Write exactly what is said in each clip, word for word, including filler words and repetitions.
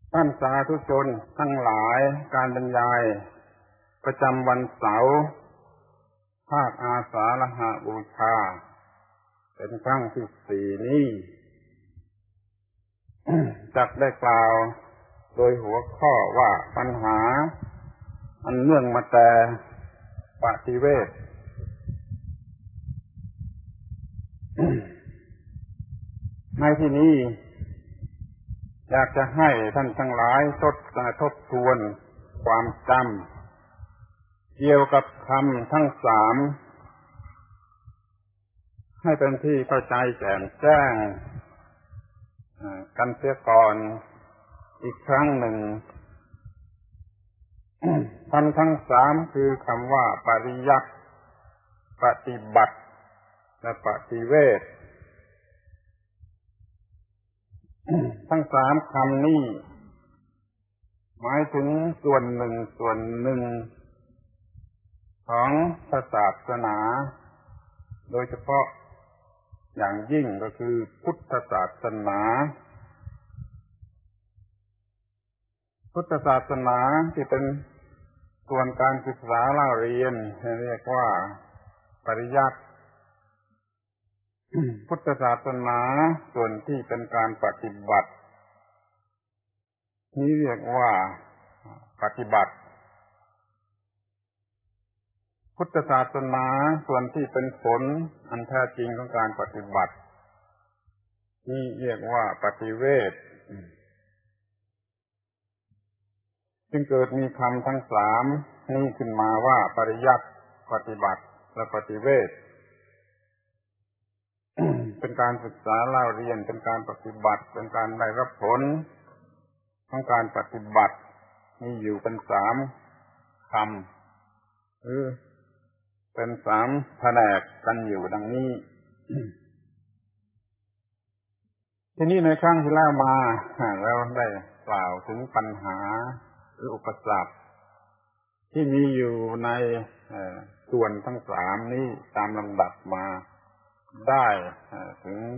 ท่านสาธุชนทั้งหลายการบรรยายประจำวันเสาร์ภาคอาสาฬหบูชาเป็นครั้งที่สี่นี้ จักได้กล่าวโดยหัวข้อว่าปัญหาอันเนื่องมาแต่ปฏิเวท ในที่นี้อยากจะให้ท่านทั้งหลายทดทบทวนความจำเกี่ยวกับคำทั้งสามให้เป็นที่เข้าใจแจ่มแจ้งกันเสียก่อนอีกครั้งหนึ่ง คำทั้งสามคือคำว่าปริยัติปฏิบัติและปฏิเวท ทั้งสามคำนี้หมายถึงส่วนหนึ่งส่วนหนึ่งของศาสนาโดยเฉพาะอย่างยิ่งก็คือพุทธศาสนาพุทธศาสนาที่เป็นส่วนการศึกษาเล่าเรียนเรียกว่าปริยัติ พุทธศาสนาส่วนที่เป็นการปฏิบัตินี้เรียกว่าปฏิบัติพุทธศาสนาส่วนที่เป็นผลอันแท้จริงของการปฏิบัตินี่เรียกว่าปฏิเวทจึงเกิดมีคำทั้งสามนี้ขึ้นมาว่าปริยัติปฏิบัติและปฏิเวท เป็นการศึกษาเล่าเรียนเป็นการปฏิบัติเป็นการได้รับผลของการปฏิบัติมีอยู่เป็นสามคำเออเป็นสามแผนกกันอยู่ดังนี้ ทีนี้ในครั้งที่แล้วมาเราได้กล่าวถึงปัญหาหรืออุปสรรคที่มีอยู่ในส่วนทั้งสามนี้ตามลำดับมาได้ถึง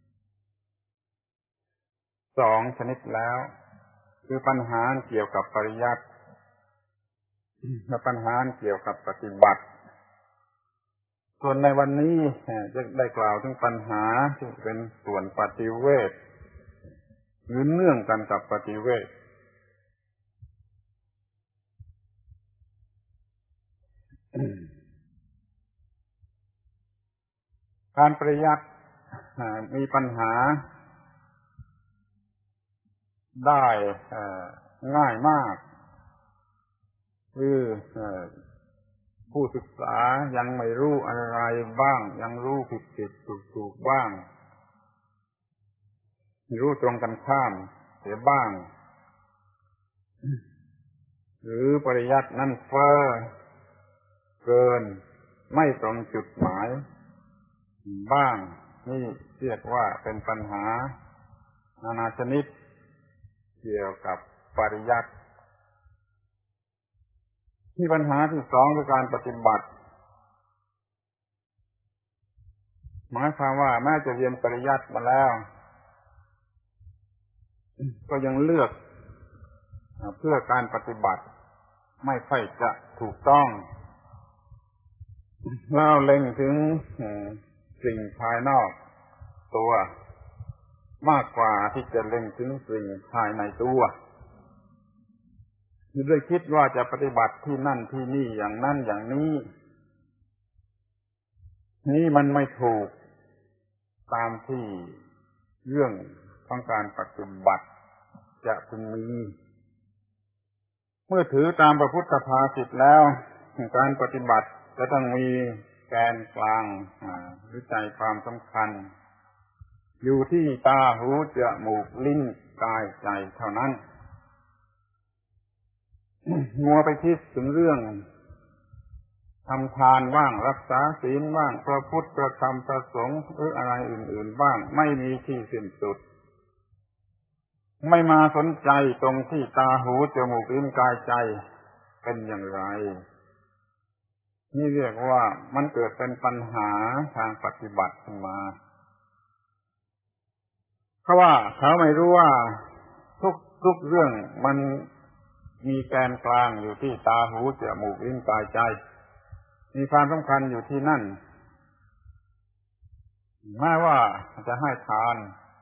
สองชนิดแล้วคือปัญหาเกี่ยวกับปริยัติและปัญหาเกี่ยวกับปฏิบัติส่วนในวันนี้จะได้กล่าวถึงปัญหาที่เป็นส่วนปฏิเวทหรือเนื่องกันกับปฏิเวทการปริยัติมีปัญหาได้ง่ายมากคือผู้ศึกษายังไม่รู้อะไรบ้างยังรู้ผิดผิดถูกถูกบ้างรู้ตรงกันข้ามเสียบ้างหรือปริยัตินั้นเฟ้อเกินไม่ตรงจุดหมายบ้างนี่เรียกว่าเป็นปัญหานานาชนิดเกี่ยวกับปริยัติที่ปัญหาที่สองคือการปฏิบัติหมายความว่าแม้จะเรียนปริยัติมาแล้วก็ยังเลือกเพื่อการปฏิบัติไม่ค่อยจะถูกต้องแล้วเล็งถึงสิ่งภายนอกตัวมากกว่าที่จะเล็งถึงสิ่งภายในตัวด้วยคิดว่าจะปฏิบัติที่นั่นที่นี่อย่างนั้นอย่างนี้นี่มันไม่ถูกตามที่เรื่องของการปฏิบัติจะพึงมีเมื่อถือตามพระพุทธภาษิตแล้วการปฏิบัติจะต้องมีแกนกลางหรือใจความสำคัญอยู่ที่ตาหูจมูกลิ้นกายใจเท่านั้นมัวไปคิดถึงเรื่องทำทานบ้างรักษาศีลบ้างพระพุทธพระธรรมพระสงฆ์หรืออะไรอื่นๆบ้างไม่มีที่สิ้นสุดไม่มาสนใจตรงที่ตาหูจมูกลิ้นกายใจเป็นอย่างไรนี่เรียกว่ามันเกิดเป็นปัญหาทางปฏิบัติขึ้นมาเพราะว่าเขาไม่รู้ว่าทุกทุกเรื่องมันมีแกนกลางอยู่ที่ตาหูจมูกลิ้นกายใจมีความสำคัญอยู่ที่นั่นแม้ว่าจะให้ทาน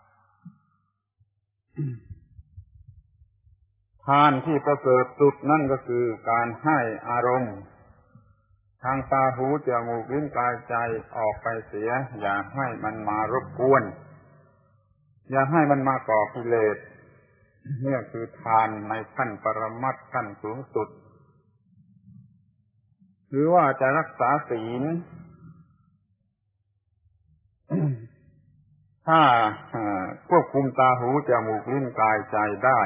ทานที่ประเสริฐสุดนั่นก็คือการให้อารมณ์ทางตาหูจมูกลิ้นกายใจออกไปเสียอย่าให้มันมารบกวนอย่าให้มันมาก่อกิเลสนี่คือทานในขั้นปรมัตถ์ขั้นสูงสุดหรือว่าจะรักษาศีลถ้าควบคุมตาหูจมูกลิ้นกายใจได้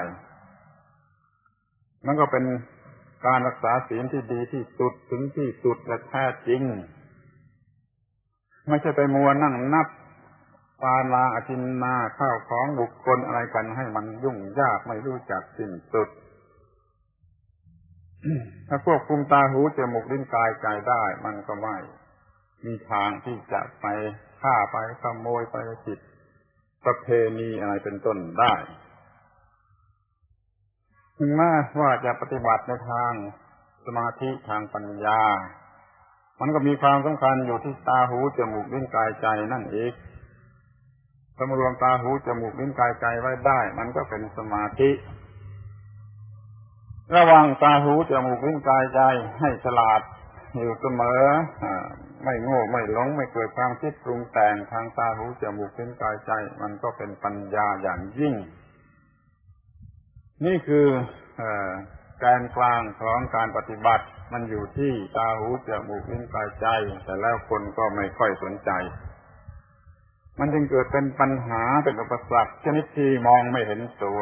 มันก็เป็นการรักษาศีลที่ดีที่สุดถึงที่สุดและแท้จริงไม่ใช่ไปมัวนั่งนับปานาอทินนาข้าวของบุคคลอะไรกันให้มันยุ่งยากไม่รู้จักสิ้นสุด ถ้าควบคุมตาหูจมูกลิ้นกายใจได้มันก็ไม่มีทางที่จะไปฆ่าไปขโมยไปผิดประเพณีอะไรเป็นต้นได้ถึงแม้ว่าจะปฏิบัติในทางสมาธิทางปัญญามันก็มีความสำคัญอยู่ที่ตาหูจมูกลิ้นกายใจนั่นเองสำรวมตาหูจมูกลิ้นกายใจไว้ได้มันก็เป็นสมาธิระวังตาหูจมูกลิ้นกายใจให้ฉลาดอยู่เสมอไม่โง่ไม่หลงไม่เกิดความคิดปรุงแต่งทางตาหูจมูกลิ้นกายใจมันก็เป็นปัญญาอย่างยิ่งนี่คือแกนกลางของการปฏิบัติมันอยู่ที่ตาหูจมูกลิ้นกายใจแต่แล้วคนก็ไม่ค่อยสนใจมันจึงเกิดเป็นปัญหาเป็นอุปสรรคชนิดที่มองไม่เห็นตัว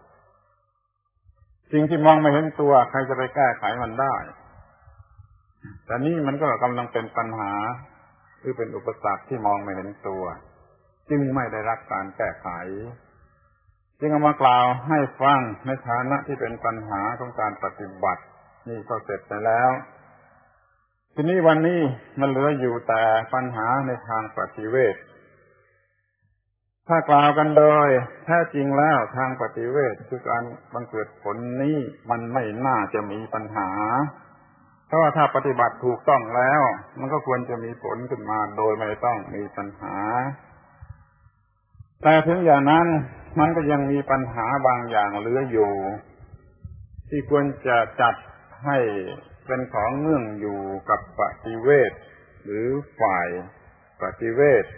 สิ่งที่มองไม่เห็นตัวใครจะไปแก้ไขมันได้แต่นี่มันก็กำลังเป็นปัญหาหรือเป็นอุปสรรคที่มองไม่เห็นตัวจึงไม่ได้รับการแก้ไขจึงเอามากล่าวให้ฟังในฐานะที่เป็นปัญหาของการปฏิบัตินี่ก็เสร็จไปแล้วทีนี้วันนี้มันเหลืออยู่แต่ปัญหาในทางปฏิเวทถ้ากล่าวกันโดยแท้จริงแล้วทางปฏิเวทคือการบังเกิดผลนี้มันไม่น่าจะมีปัญหาเพราะว่าถ้าปฏิบัติถูกต้องแล้วมันก็ควรจะมีผลขึ้นมาโดยไม่ต้องมีปัญหาแต่ถึงอย่างนั้นมันก็ยังมีปัญหาบางอย่างเหลืออยู่ที่ควรจะจัดให้เป็นของเนื่องอยู่กับปฏิเวทหรือฝ่ายปฏิเวท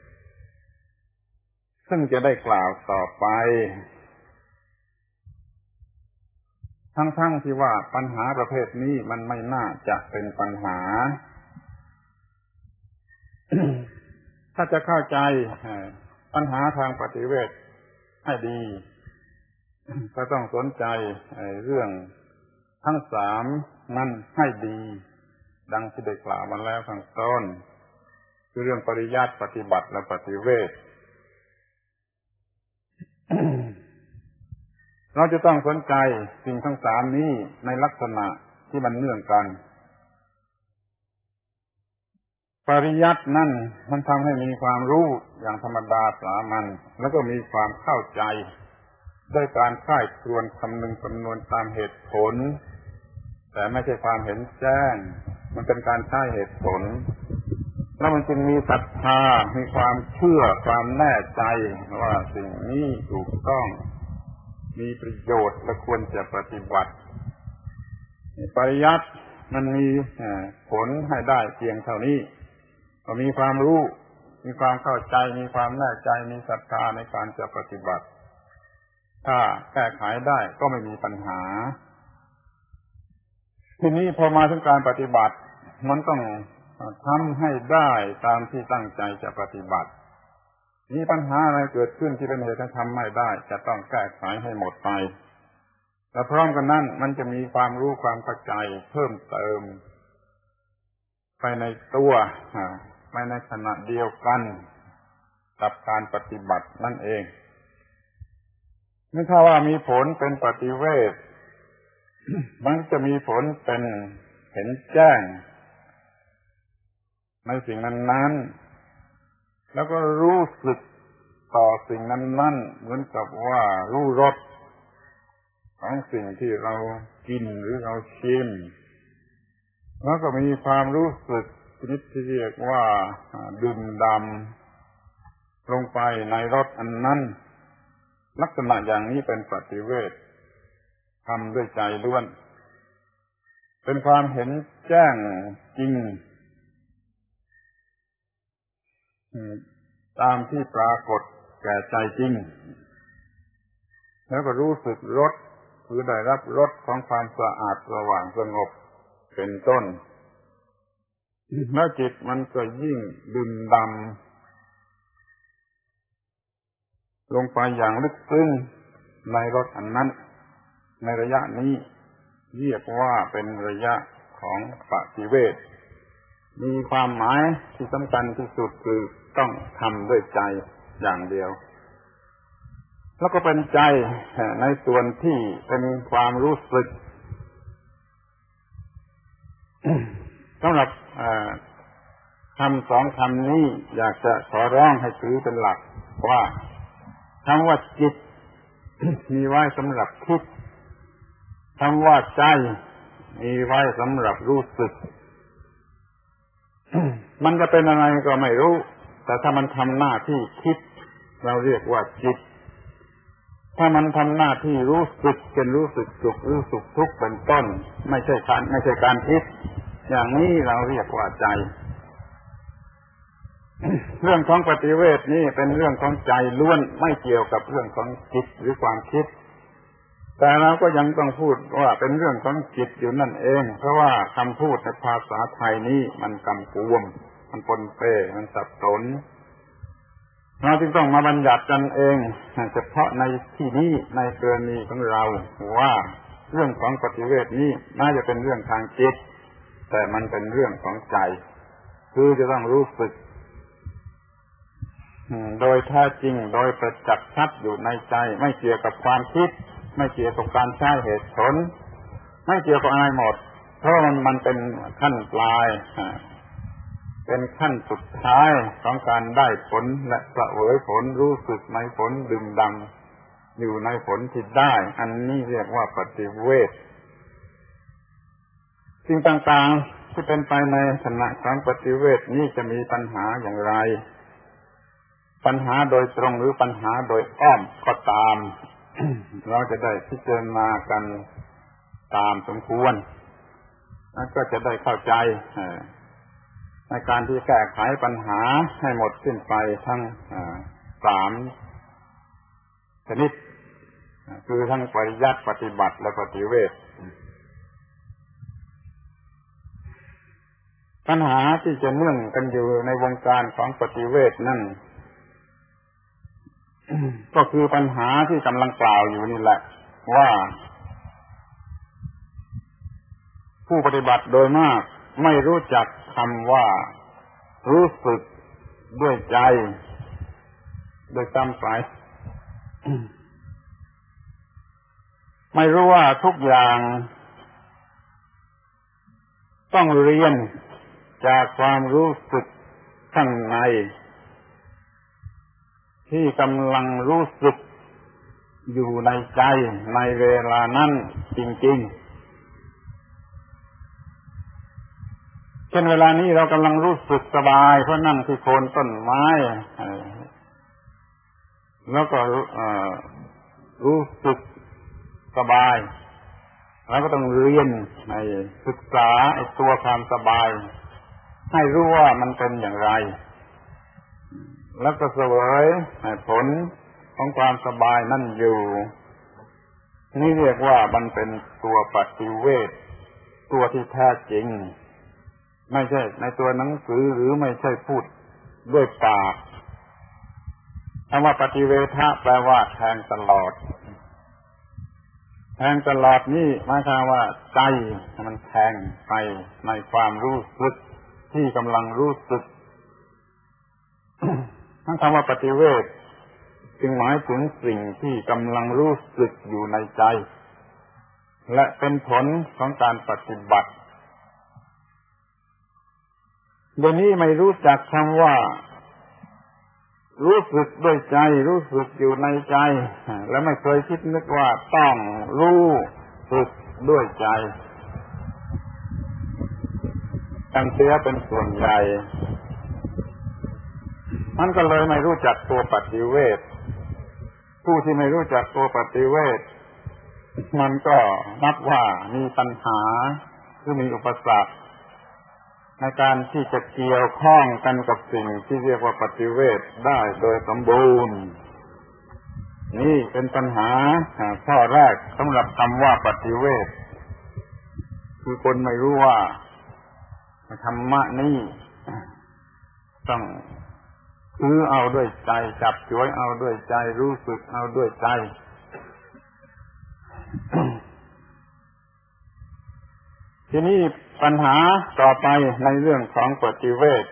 ซึ่งจะได้กล่าวต่อไปทั้งๆ ท, ที่ว่าปัญหาประเภทนี้มันไม่น่าจะเป็นปัญหา ถ้าจะเข้าใจปัญหาทางปฏิเวทให้ดีก็ต้องสนใจเรื่องทั้งสามนั้นให้ดีดังที่ได้กล่าวมาแล้วข้างต้นคือเรื่องปริยัติปฏิบัติและปฏิเวท เราจะต้องสนใจสิ่งทั้งสามนี้ในลักษณะที่มันเนื่องกันปริยัตินั่นมันทำให้มีความรู้อย่างธรรมดาสามัญแล้วก็มีความเข้าใจด้วยการใคร่ครวญคำนึงคำนวณตามเหตุผลแต่ไม่ใช่ความเห็นแจ้งมันเป็นการใช้เหตุผลแล้วมันจึงมีศรัทธามีความเชื่อความแน่ใจว่าสิ่งนี้ถูกต้องมีประโยชน์และควรจะปฏิบัติปริยัติมันมีผลให้ได้เพียงเท่านี้ก็มีความรู้มีความเข้าใจมีความแน่ใจมีศรัทธาในการจะปฏิบัติถ้าแก้ไขได้ก็ไม่มีปัญหาทีนี้พอมาถึงการปฏิบัติมันต้องทำให้ได้ตามที่ตั้งใจจะปฏิบัติมีปัญหาอะไรเกิดขึ้นที่เป็นเหตุให้ทำไม่ได้จะต้องแก้ไขให้หมดไปแต่พร้อมกันนั้นมันจะมีความรู้ความเข้าใจเพิ่มเติมไปในตัวไปในขณะเดียวกันกับการปฏิบัตินั่นเองนี่ถ้าว่ามีผลเป็นปฏิเวทมันจะมีผลเป็นเห็นแจ้งในสิ่งนั้นๆแล้วก็รู้สึกต่อสิ่งนั้นๆเหมือนกับว่ารู้รสของสิ่งที่เรากินหรือเราชิมแล้วก็มีความรู้สึกชนิดที่เรียกว่าดื่มด่ำลงไปในรสอันนั้นลักษณะอย่างนี้เป็นปฏิเวททำด้วยใจล้วนเป็นความเห็นแจ้งจริงตามที่ปรากฏแก่ใจจริงแล้วก็รู้สึกรสหรือได้รับรสของความสะอาดสว่างสงบเป็นต้นแล้วจิตมันก็ยิ่งดื่มด่ำลงไปอย่างลึกซึ้งในรสอันนั้นในระยะนี้เรียกว่าเป็นระยะของปฏิเวทมีความหมายที่สำคัญที่สุดคือต้องทำด้วยใจอย่างเดียวแล้วก็เป็นใจในส่วนที่เป็นความรู้สึกสำหรับคำสองคำนี้อยากจะขอร้องให้ถือเป็นหลักว่าคำว่าจิตมีไว้สำหรับคิดคำว่าใจมีไว้สำหรับรู้สึกมันจะเป็นอะไรก็ไม่รู้แต่ถ้ามันทำหน้าที่คิดเราเรียกว่าจิตถ้ามันทำหน้าที่รู้สึกเป็นรู้สึกสุขรู้สึกทุกข์เป็นต้นไม่ใช่การไม่ใช่การคิดอย่างนี้เราเรียกว่าใจเรื่องของปฏิเวทนี่เป็นเรื่องของใจล้วนไม่เกี่ยวกับเรื่องของจิตหรือความคิดแต่เราก็ยังต้องพูดว่าเป็นเรื่องของจิตอยู่นั่นเองเพราะว่าคำพูดในภาษาไทยนี้มันกำกวมมันปนเป้มันสับสนเราจึงต้องมาบัญญัติกันเองเฉพาะในที่นี้ในกรณีของเราว่าเรื่องของปฏิเวทนี้น่าจะเป็นเรื่องทางจิตแต่มันเป็นเรื่องของใจคือจะต้องรู้สึกโดยแท้จริงโดยประจักษ์ชัดอยู่ในใจไม่เกี่ยวกับความคิดไม่เกี่ยวกับการใช้เหตุผลไม่เกี่ยวกับอะไรหมดเพราะมันมันเป็นขั้นปลายเป็นขั้นสุดท้ายของการได้ผลและเสวยผลรู้สึกในผลดื่มด่ำอยู่ในผลที่ได้อันนี้เรียกว่าปฏิเวทสิ่งต่างๆที่เป็นไปในขณะของปฏิเวทนี้จะมีปัญหาอย่างไรปัญหาโดยตรงหรือปัญหาโดยอ้อมก็ตาม เราจะได้พิจารณากันตามสมควรแล้วก็จะได้เข้าใจในการที่แก้ไขปัญหาให้หมดสิ้นไปทั้งสามชนิดคือทั้งปริยัติปฏิบัติและปฏิเวทปัญหาที่จะเนื่องกันอยู่ในวงการของปฏิเวทนั่นก็คือปัญหาที่กำลังกล่าวอยู่นี่แหละว่าผู้ปฏิบัติโดยมากไม่รู้จักคำว่ารู้สึกด้วยใจโดยซ้ำไปไม่รู้ว่าทุกอย่างต้องเรียนจากความรู้สึกข้างในที่กำลังรู้สึกอยู่ในใจในเวลานั้นจริงๆเช่นเวลานี้เรากำลังรู้สึกสบายเพราะนั่งที่โคนต้นไม้แล้วก็รู้สึกสบายแล้วก็ต้องเรียนในศึกษาไอ้ตัวความสบายให้รู้ว่ามันเป็นอย่างไรแล้วก็เสวยผลของความสบายนั่นอยู่นี่เรียกว่ามันเป็นตัวปฏิเวทตัวที่แท้จริงไม่ใช่ในตัวหนังสือหรือไม่ใช่พูดด้วยปากคำว่าปฏิเวทะแปลว่าแทงตลอดแทงตลอดนี่หมายความว่าใจมันแทงไปในความรู้สึกที่กำลังรู้สึกทั้งคำว่าปฏิเวทจึงหมายถึงสิ่งที่กำลังรู้สึกอยู่ในใจและเป็นผลของการปฏิบัติเดี๋ยวนี้ไม่รู้จักคำว่ารู้สึกด้วยใจรู้สึกอยู่ในใจแล้วไม่เคยคิดนึกว่าต้องรู้สึกด้วยใจตั้งเสียเป็นส่วนใหญ่มันก็เลยไม่รู้จักตัวปฏิเวทผู้ที่ไม่รู้จักตัวปฏิเวทมันก็นับว่ามีปัญหาหรือมีอุปสรรคในการที่จะเกี่ยวข้องกันกับสิ่งที่เรียกว่าปฏิเวทได้โดยสมบูรณ์นี่เป็นปัญหาข้อแรกสำหรับคำว่าปฏิเวทคือคนไม่รู้ว่าธรรมะนี่ต้องถือเอาด้วยใจจับจ่วยเอาด้วยใจรู้สึกเอาด้วยใจ ทีนี้ปัญหาต่อไปในเรื่องของปฏิเวท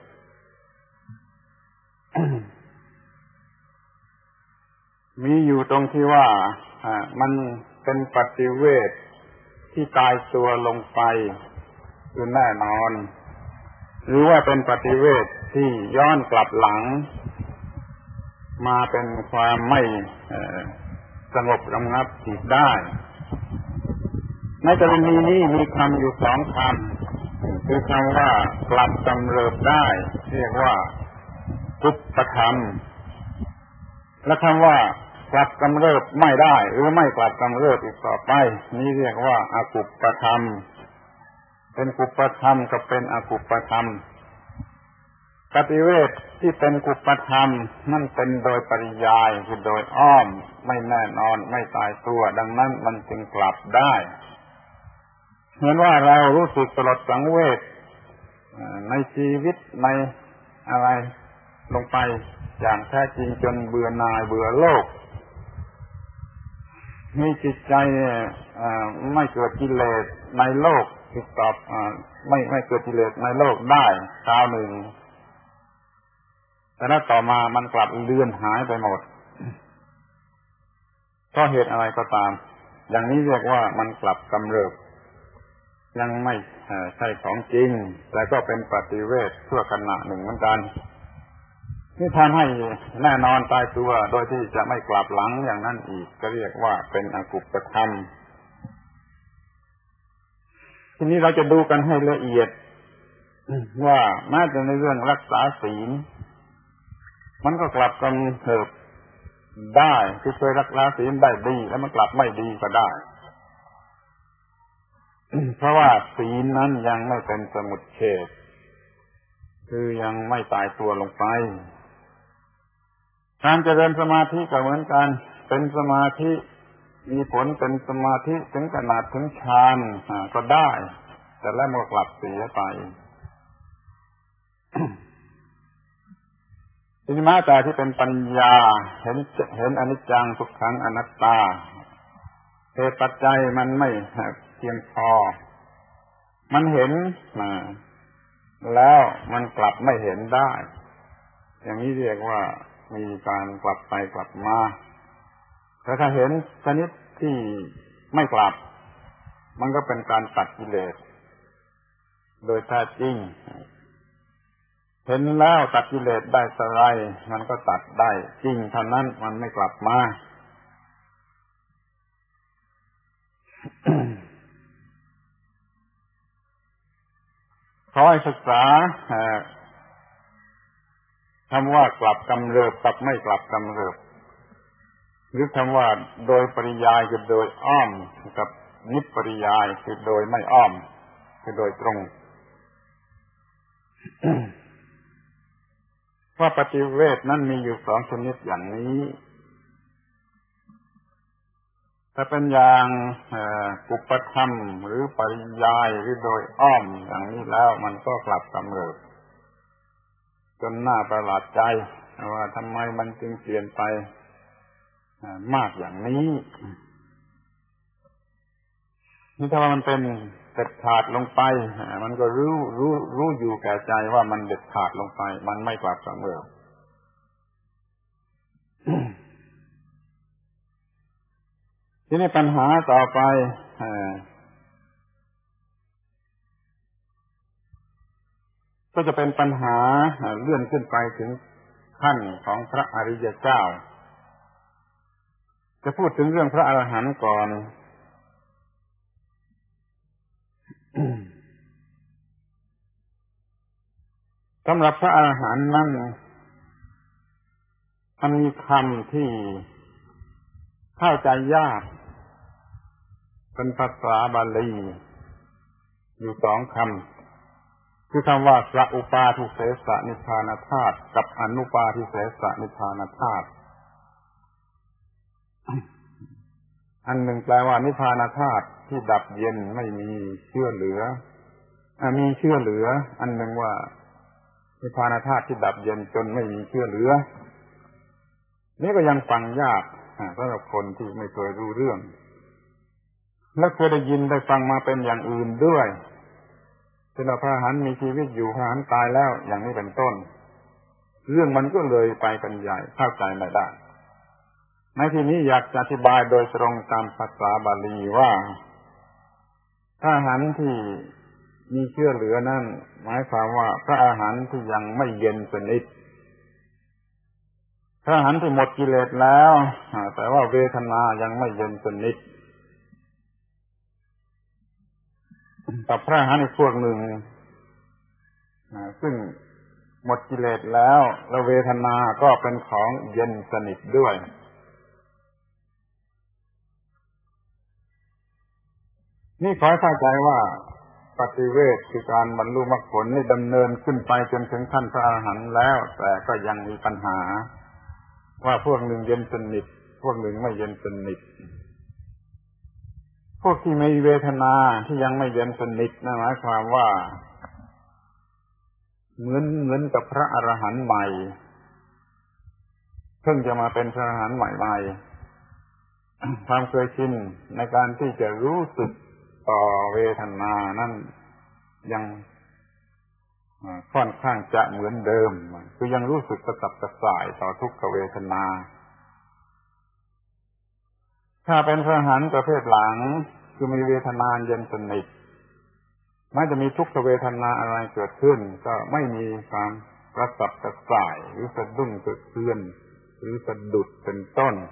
มีอยู่ตรงที่ว่ามันเป็นปฏิเวทที่ตายตัวลงไปคือแน่นอนหรือว่าเป็นปฏิเวทที่ย้อนกลับหลังมาเป็นความไม่สงบระงับจิตได้ในกรณีนี้มีคำอยู่สองคำคือคำว่ากลับกำเริบได้เรียกว่ากุปปธรรมและคำว่ากลับกำเริบไม่ได้หรือไม่กลับกำเริบอีกต่อไปนี้เรียกว่าอกุปปธรรมเป็นกุปปธรรมกับเป็นอกุปปธรรมปฏิเวทที่เป็นกุปปธรรมนั่นเป็นโดยปริยายคือโดยอ้อมไม่แน่นอนไม่ตายตัวดังนั้นมันจึงกลับได้เหมือนว่าเรารู้สึกสลดสังเวชในชีวิตในอะไรลงไปอย่างแท้จริงจนเบื่อหน่ายเบื่อโลกมีจิตใจไม่เกิดกิเลสในโลกติดต่อไม่ไม่เกิดกิเลสในโลกได้คราวหนึ่งแต่ถ้าต่อมามันกลับเลือนหายไปหมดเพราะเหตุอะไรก็ตามอย่างนี้เรียกว่ามันกลับกำเริบยังไม่ใช่ของจริงแต่ก็เป็นปฏิเวทชั่วขณะหนึ่งเหมือนกันนี่ทำให้แน่นอนตายตัวโดยที่จะไม่กลับหลังอย่างนั้นอีกก็เรียกว่าเป็นอกุปปธรรมทีนี้เราจะดูกันให้ละเอียดว่าแม้แต่ในเรื่องรักษาศีลมันก็กลับกำเริบได้ที่เคยรักษาศีลได้ดีแล้วมันกลับไม่ดีก็ได้เพราะว่าศีลนั้นยังไม่เป็นสมุจเฉทคือยังไม่ตายตัวลงไปการเจริญสมาธิก็เหมือนกันเป็นสมาธิมีผลเป็นสมาธิถึงขนาดถึงฌานก็ได้แต่แล้วมันกลับเสียไป ทีนี้มาแต่ที่เป็นปัญญาเห็นเห็นอนิจจังทุกขังอนัตตาเหตุปัจจัยมันไม่เพียงพอมันเห็นแล้วมันกลับไม่เห็นได้อย่างนี้เรียกว่ามีการกลับไปกลับมาแต่ถ้าเห็นชนิดที่ไม่กลับมันก็เป็นการตัดกิเลสโดยแท้จริงเห็นแล้วตัดกิเลสได้สลายมันก็ตัดได้จริงเท่านั้นมันไม่กลับมา ขอให้ศึกษาคำว่ากลับกำเริบกับไม่กลับกำเริบหรือคำว่าโดยปริยายคือโดยอ้อมกับนิปริยายคือโดยไม่อ้อมคือโดยตรง ว่าปฏิเวทนั้นมีอยู่สองชนิดอย่างนี้ถ้าเป็นอย่างกุปปธรรมหรือปริยายหรือโดยอ้อมอย่างนี้แล้วมันก็กลับกำเริบจนน่าประหลาดใจว่าทำไมมันจึงเปลี่ยนไปมากอย่างนี้นี่ถ้าว่ามันเป็นเด็ดขาดลงไปมันก็รู้รู้รู้อยู่แก่ใจว่ามันเด็ดขาดลงไปมันไม่กลับกำเริบ ทีนี้ปัญหาต่อไปก็จะเป็นปัญหาเลื่อนขึ้นไปถึงขั้นของพระอริยเจ้าจะพูดถึงเรื่องพระอรหันต์ก่อน สำหรับพระอรหันต์นั้นมันมีคำที่เข้าใจยากเป็นภาษาบาลีอยู่สองคำคือคำว่าสัอุปาทิเสสนิพพานธาตุกับอนุปาทิเสสนิพพานธาตุอันหนึ่งแปลว่านิพพานธาตุที่ดับเย็นไม่มีเชื่อเหลือมีเชื่อเหลืออันหนึ่งว่านิพพานธาตุที่ดับเย็นจนไม่มีเชื่อเหลือนี่ก็ยังฟังยากสำหรับคนที่ไม่เคยรู้เรื่องและเคยได้ยินได้ฟังมาเป็นอย่างอื่นด้วยเช่นว่าพระอรหันต์มีชีวิตอยู่พระอรหันต์ตายแล้วอย่างนี้เป็นต้นเรื่องมันก็เลยไปกันใหญ่เข้าใจไม่ได้ในที่นี้อยากจะอธิบายโดยตรงตามภาษาบาลีว่าพระอรหันต์ที่มีเชื่อเหลือนั่นหมายความว่าพระอรหันต์ที่ยังไม่เย็นสนิทพระอรหันต์ที่หมดกิเลสแล้วแต่ว่าเวทนายังไม่เย็นสนิทกับพระอรหันต์อีกพวกหนึ่งซึ่งหมดกิเลสแล้วแล้วเวทนาก็เป็นของเย็นสนิทด้วยนี่ขอให้เข้าใจว่าปฏิเวทคือการบรรลุมรรคผลนี่ดำเนินขึ้นไปจนถึงขั้นพระอรหันต์แล้วแต่ก็ยังมีปัญหาว่าพวกหนึ่งเย็นสนิทพวกหนึ่งไม่เย็นสนิทพวกที่มีเวทนาที่ยังไม่เย็นสนิทนั่นหมายความว่าเหมือนเหมือนกับพระอรหันต์ใหม่เพิ่งจะมาเป็นพระอรหันต์ใหม่ๆความเคยชินในการที่จะรู้สึกต่อเวทนานั้นยังค่อนข้างจะเหมือนเดิมคือยังรู้สึกกระสับกระส่ายต่อทุกขเวทนาถ้าเป็นพระอรหันต์ประเภทหลังคือมีเวทนาเย็นสนิทแม้จะมีทุกขเวทนาอะไรเกิดขึ้นก็ไม่มีความกระสับกระส่ายหรือสะดุ้งสะเทือนหรือสะดุดเป็นต้น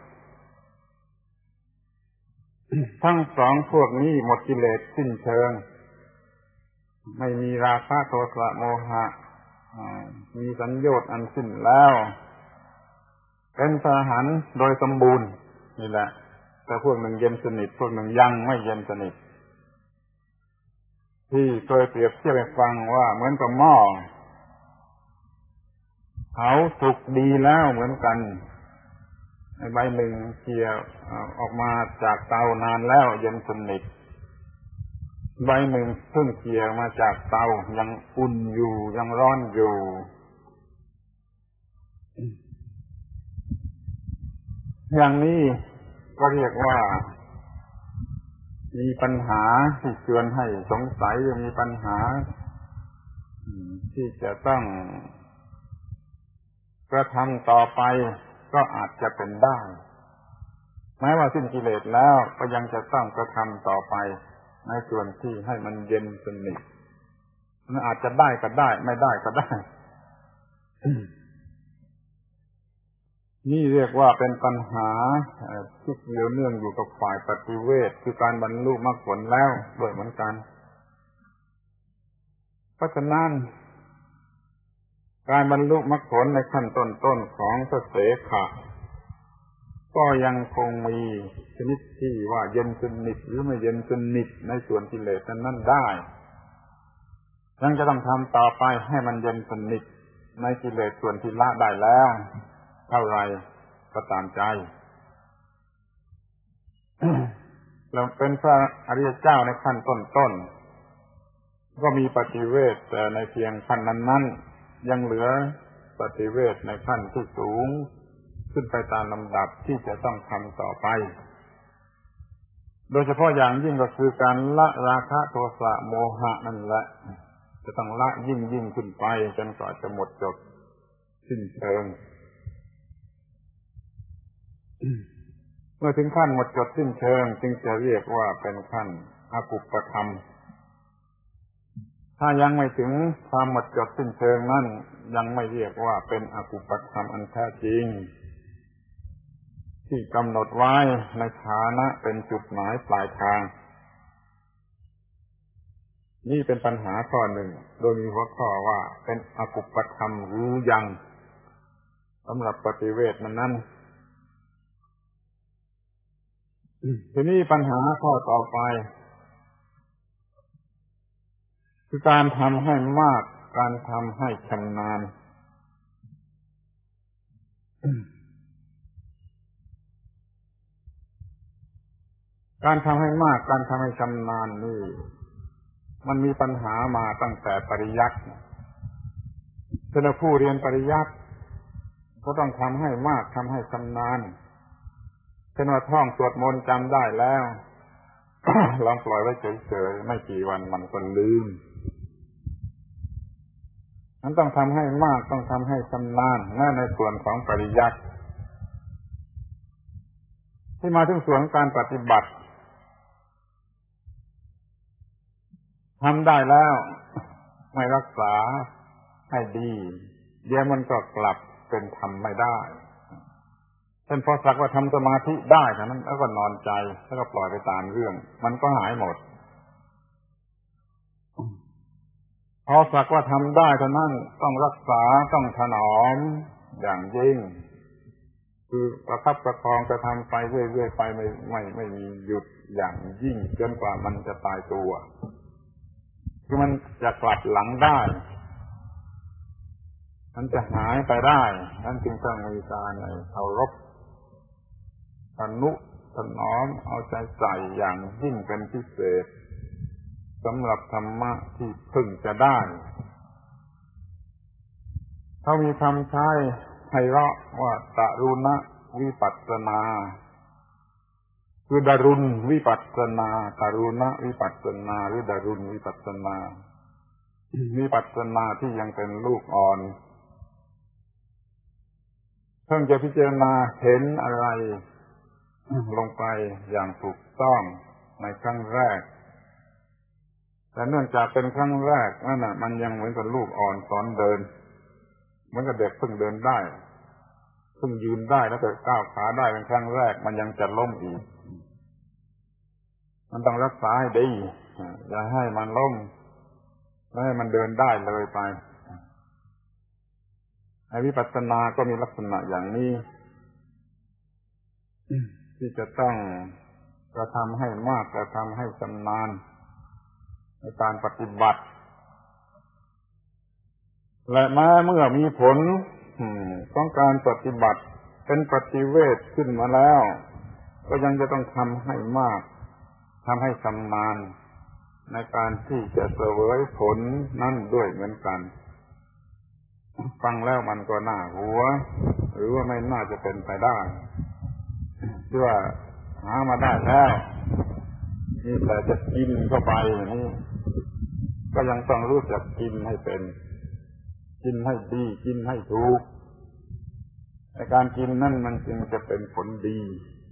ทั้งสองพวกนี้หมดกิเลสสิ้นเชิงไม่มีราคะโทสะโมหะมีสัญโยชน์อันสิ้นแล้วเป็นพระอรหันต์โดยสมบูรณ์นี่แหละแต่พวกหนึ่งเย็นสนิทพวกหนึ่งยังไม่เย็นสนิทที่เคยเปรียบเทียบให้ฟังว่าเหมือนกับหม้อเขาสุกดีแล้วเหมือนกันใบหนึ่งเคี่ยวออกมาจากเตานานแล้วเย็นสนิทใบหนึ่งเพิ่งเคี่ยวมาจากเตายังอุ่นอยู่ยังร้อนอยู่อย่างนี้ก็เรียกว่ามีปัญหาที่ชวนให้สงสัยมีปัญหาที่จะต้องกระทำต่อไปก็อาจจะเป็นได้แม้ว่าสิ้นกิเลสแล้วก็ยังจะต้องกระทำต่อไปในส่วนที่ให้มันเย็นสนิทมันอาจจะได้ก็ได้ไม่ได้ก็ได้ นี่เรียกว่าเป็นปัญหาที่เกี่ยวเนื่องอยู่กับฝ่ายปฏิเวทคือการบรรลุมรรคผลแล้วด้วยเหมือนกันเพราะฉะนั้นการบรรลุมรรคผลในขั้นต้นๆของพระเสขะก็ยังคงมีชนิดที่ว่าเย็นสนิทหรือไม่เย็นสนิทในส่วนกิเลสนั้นได้ยังจะต้องทำต่อไปให้มันเย็นสนิทในกิเลสส่วนที่ละได้แล้วเท่าไรก็ตามใจ เราเป็นพระอริยเจ้าในขั้นต้นๆก็มีปฏิเวทแต่ในเพียงขั้นนั้นๆยังเหลือปฏิเวทในขั้นที่สูงขึ้นไปตามลำดับที่จะต้องทำต่อไปโดยเฉพาะอย่างยิ่งก็คือการละราคะโทสะโมหะนั่นแหละจะต้องละยิ่งยิ่งขึ้นไปจนกว่าจะหมดจดสิ้นเชิง เมื่อถึงขั้นหมดจดสิ้นเชิงจึงจะเรียกว่าเป็นขั้นอกุปธรรมถ้ายังไม่ถึงความหมดจดสิ้นเชิงนั่นยังไม่เรียกว่าเป็นอกุปธรรมอันแท้จริงที่กำหนดไว้ในฐานะเป็นจุดหมายปลายทางนี่เป็นปัญหาข้อหนึ่งโดยมีหัวข้อว่าเป็นอกุปธรรมหรือยังสำหรับปฏิเวทมันนั้นทีนี้ปัญหาข้อต่อไปคือการทำให้มากการทำให้ชำนาญการทำให้มากการทำให้ชำนาญนี่มันมีปัญหามาตั้งแต่ปริยัติเช่นผู้เรียนปริยัติก็ต้องทำให้มากทำให้ชำนาญเช่นว่าท่องสวดมนต์จำได้แล้ว ลองปล่อยไว้เฉยๆไม่กี่วันมันก็ลืมนั้นต้องทำให้มากต้องทำให้ชำนาญแม้ในส่วนของปริยัติที่มาถึงส่วนการปฏิบัติทำได้แล้วไม่รักษาให้ดีเดี๋ยวมันก็กลับเป็นทำไม่ได้เช่นพอสักว่าทำสมาธิได้เท่านั้นแล้วก็นอนใจแล้วก็ปล่อยไปตามเรื่องมันก็หายหมดพอสักว่าทำได้เท่านั้นต้องรักษาต้องถนอมอย่างยิ่งคือประคับประคองจะทำไปเรื่อยๆไปไม่ไม่ไม่มีหยุดอย่างยิ่งจนกว่ามันจะตายตัวคือมันจะกลับหลังได้มันจะหายไปได้นั่นจึงต้องมีการเคารพทนุถนอมเอาใจใส่อย่างยิ่งเป็นพิเศษสำหรับธรรมะที่พึ่งจะได้เขามีคำใช้ไพเราะว่าตรุณวิปัสสนาคือดารุณวิปัสสนาตรุณวิปัสสนาหรือดารุณวิปัสสนาวิปัสสนาที่ยังเป็นลูกอ่อนเพิ่งจะพิจารณาเห็นอะไรลงไปอย่างถูกต้องในครั้งแรกแต่เนื่องจากเป็นครั้งแรกนั่นน่ะมันยังเหมือนกับลูกอ่อนสอนเดินเหมือนกับเด็กเพิ่งเดินได้เพิ่งยืนได้แล้วก็ก้าวขาได้เป็นครั้งแรกมันยังจะล้มอีกมันต้องรักษาให้ดีอย่าให้มันล้มไม่ให้มันเดินได้เลยไปไอ้วิปัสสนาก็มีลักษณะอย่างนี้ที่จะต้องกระทำให้มากกระทำให้ชำนาญในการปฏิบัติและแม้เมื่อมีผลของการปฏิบัติเป็นปฏิเวทขึ้นมาแล้วก็ยังจะต้องทำให้มากทำให้ชำนาญในการที่จะเสวยผลนั่นด้วยเหมือนกันฟังแล้วมันก็น่าหัวหรือว่าไม่น่าจะเป็นไปได้ที่ว่าหามาได้แล้วนี่แต่จะกินเข้าไปนี่ก็ยังต้องรู้จักกินให้เป็นกินให้ดีกินให้ถูกในการกินนั่นมันจึงจะเป็นผลดี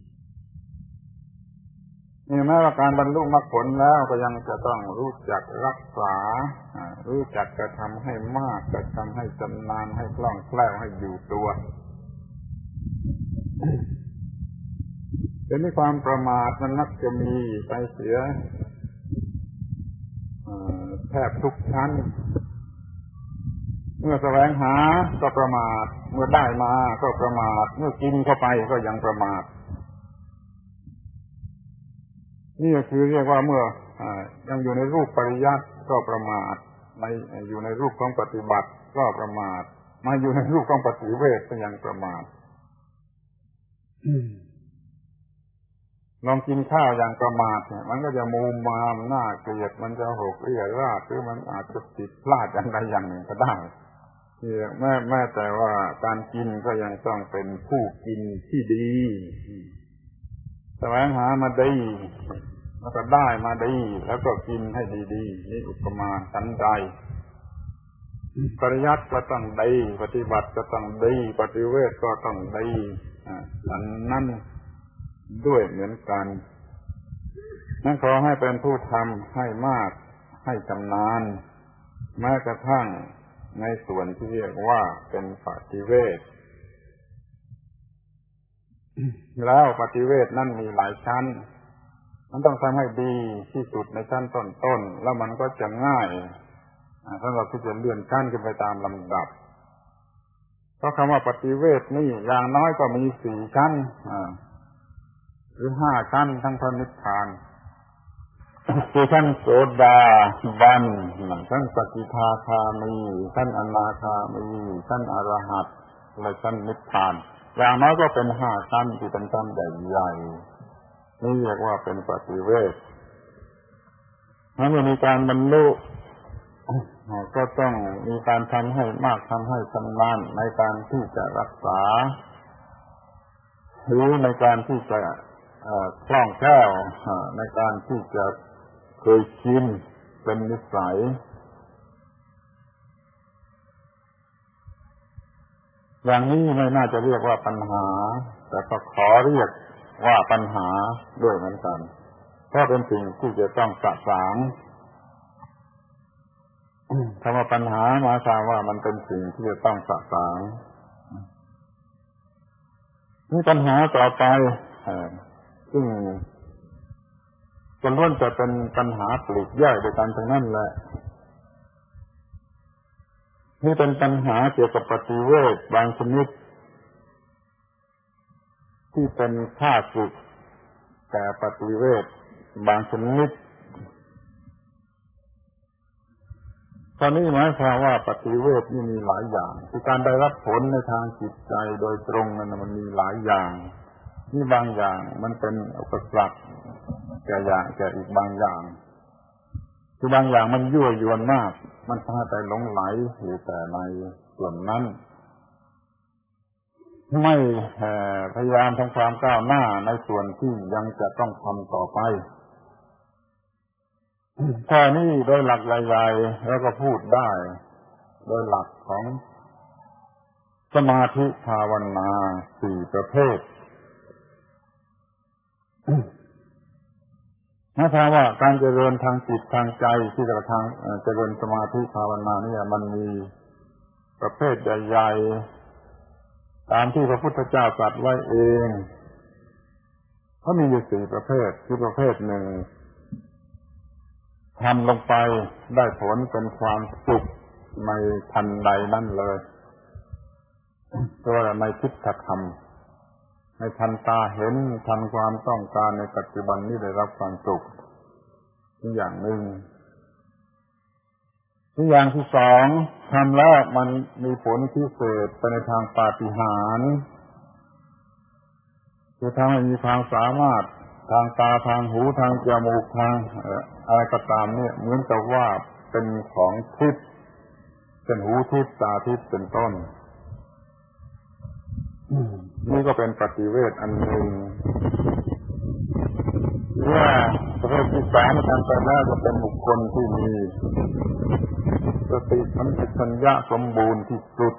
นี่แม้ว่าการบรรลุมรรคผลแล้วก็ยังจะต้องรู้จักรักษารู้จักกระทำให้มากกระทำให้ชำนาญให้คล่องแคล่วให้อยู่ตัวแต่ในความประมาทมันมักจะมีไปเสียแทบทุกชั้นเมื่อแสวงหาก็ประมาทเมื่อได้มาก็ประมาทเมื่อกินเข้าไปก็ยังประมาทนี่ก็คือเรียกว่าเมื่อยังอยู่ในรูปปริยัติก็ประมาทในอยู่ในรูปของปฏิบัติก็ประมาทมาอยู่ในรูปของปฏิเวทก็ยังประมาทลองกินข้าวอย่างประมาทเนี่ยมันก็จะมูมามน่าเกลียดมันจะหกเรี่ยราดหรือมันอาจจะติดพลาดอย่างใดอย่างหนึ่งก็ได้ที่แม้แม้แต่ว่าการกินก็ยังต้องเป็นผู้กินที่ดีแสวงหามาดีแล้วก็ได้มาดีแล้วก็กินให้ดีๆนี่อุปมาฉันใดปริยัติก็ต้องดีปฏิบัติก็ต้องดีปฏิเวทก็ต้องดีอันนั้นด้วยเหมือนกันนั้นขอให้เป็นผู้ทำให้มากให้ชำนาญแม้กระทั่งในส่วนที่เรียกว่าเป็นปฏิเวทแล้วปฏิเวทนั่นมีหลายชั้นมันต้องทำให้ดีที่สุดในชั้นต้นๆแล้วมันก็จะง่ายสำหรับที่จะเลื่อนชั้นขึ้นไปตามลำดับเพราะคำว่าปฏิเวทนี่อย่างน้อยก็มีสี่ชั้นหรือห้าชั้นทั้งพระนิพพานคือชั้นโสดาบันชั้นสกิทาคามีชั้นอนาคามีชั้นอรหัตและชั้นนิพพานอย่างน้อยก็เป็นห้าชั้นที่เป็นชั้นใหญ่ๆนี่เรียกว่าเป็นปฏิเวทเมื่อมีการบรรลุก็ต้องมีการทำให้มากทำให้ชำนาญในการที่จะรักษาหรือในการที่จะคล่องแคล่วในการที่จะเคยชินเป็นนิสัยอย่างนี้ไม่น่าจะเรียกว่าปัญหาแต่ก็ขอเรียกว่าปัญหาด้วยเหมือนกันเพราะเป็นสิ่งที่จะต้องสะสางคำว่าปัญหาหมายความว่ามันเป็นสิ่งที่จะต้องสะสางนี่ปัญหาต่อไปซึ่งจะล้วนจะเป็นปัญหาปลีกย่อยโดยกันทั้งนั้นแหละนี่เป็นปัญหาเกี่ยวกับปฏิเวทบางชนิดที่เป็นข้าศึกแก่ปฏิเวทบางชนิดตอนนี้หมายความว่าปฏิเวทนี่มีหลายอย่างคือการได้รับผลในทางจิตใจโดยตรงนั้นมันมีหลายอย่างนี่บางอย่างมันเป็นอุปสรรคแก่อย่างแก่อีกบางอย่างคือบางอย่างมันยั่วยวนมากมันพาไปหลงไหลอยู่แต่ในส่วนนั้นไม่พยายามทำความก้าวหน้าในส่วนที่ยังจะต้องทำต่อไปข้อนี้โดยหลักใหญ่ๆแล้วก็พูดได้โดยหลักของสมาธิภาวนาสี่ประเภทหมายความว่าการเจริญทางจิตทางใจที่จะทางเจริญสมาธิภาวนาเนี่ยมันมีประเภทใหญ่ๆตามที่พระพุทธเจ้าตรัสไว้เองเขามีอยู่สี่ประเภทคือประเภทหนึ่งทำลงไปได้ผลเป็นความสุขในทันใดนั่นเลยตัวในทิฏฐธรรมในทันตาเห็นทันความต้องการในปัจจุบันนี้ได้รับความสุขนี่อย่างหนึ่งนี่อย่างที่สองทำแล้วมันมีผลพิเศษไปในทางปาฏิหาริย์คือทำให้มีความสามารถทางตาทางหูทางจมูกทางอะไรก็ตามเนี่ยเหมือนกับว่าเป็นของทิพย์เป็นหูทิพย์ตาทิพย์เป็นต้นนี่ก็เป็นปฏิเวทอันหนึ่งว่าประเภทที่สามทำไปแล้วจะเป็นบุคคลที่มีสติสัมปชัญญะสมบูรณ์ที่สุด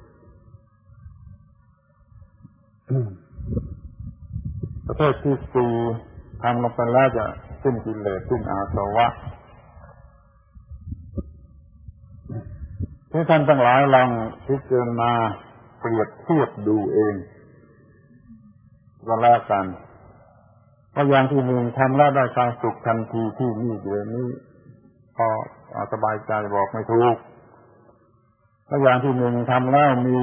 ประเภทที่สี่ทำลงไปแล้วจะสิ้นกิเลสสิ้นอาสวะที่ท่านทั้งหลายลองพิจารณาเปรียบเทียบดูเองก็แล้วกันเพราะอย่างที่หนึ่งทำแล้วได้ความสุขทันทีที่นี่เดี๋ยวนี้พอสบายใจบอกไม่ถูกเพราะอย่างที่หนึ่งทำแล้วมี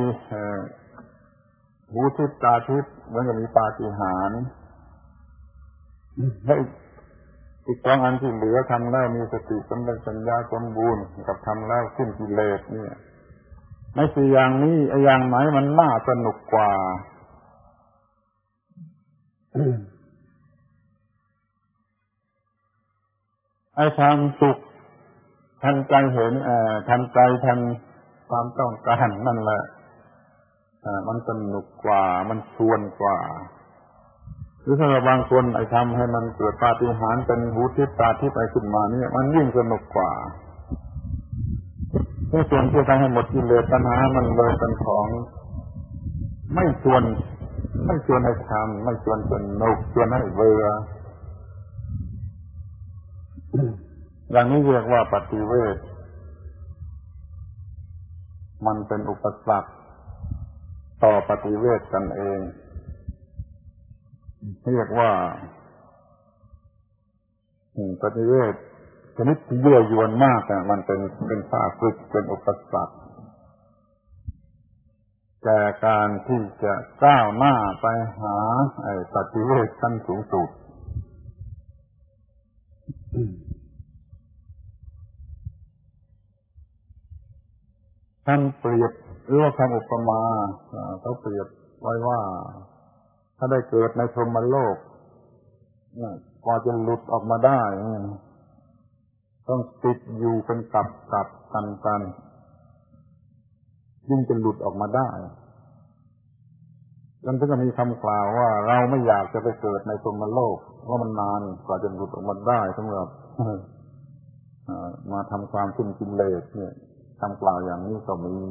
หูทิพย์ตาทิพย์เหมือนกับมีปาฏิหาริย์และอีกสองอันที่เหลือทำแล้วมีสติสัมปชัญญะสมบูรณ์กับทำแล้วสิ้นกิเลสเนี่ยในสี่อย่างนี้ไอ้อย่างไหนมันน่าสนุกกว่าไอ้ความสุขทันใจเห็นเอ่อทันใจทันความต้องการนั่นแหละอ่ามันสนุกกว่ามันชวนกว่าหรือถ้าบางคนไอ้ทำให้มันเกิดปาฏิหาริย์เป็นหูทิพย์ตาทิพย์ไปขึ้นมาเนี่ยมันยิ่งสนุกกว่าที่ส่วนที่ทำให้หมดกิเลสตัณหามันเลยเป็นของไม่ชวนไม่ชวนให้ทำไม่ชวนสนุกชวนให้เบื่ออย่างนี้เรียกว่าปฏิเวทมันเป็นอุปสรรคต่อปฏิเวทกันเองเรียกว่าปฏิเวทชนิดที่ยั่วยวนมากมันเป็นเป็นข้าศึกเป็นอุปสรรคแก่การที่จะก้าวหน้าไปหาไอ้ปฏิเวทขั้นสูงสุดท่านเปรียบหรือว่าคำอุปมาเขาเปรียบไว้ว่าถ้าได้เกิดในพรหมโลกกว่าจะหลุดออกมาได้ต้องติดอยู่เป็นกับกับกันกันยิ่งจะหลุดออกมาได้แล้วก็มีคำกล่าวว่าเราไม่อยากจะไปเกิดในพรหมโลกเพราะมันนานกว่าจะหลุดออกมาได้สำหรับมาทำความสิ้นกิเลสเนี่ยคำกล่าวอย่างนี้ก็มี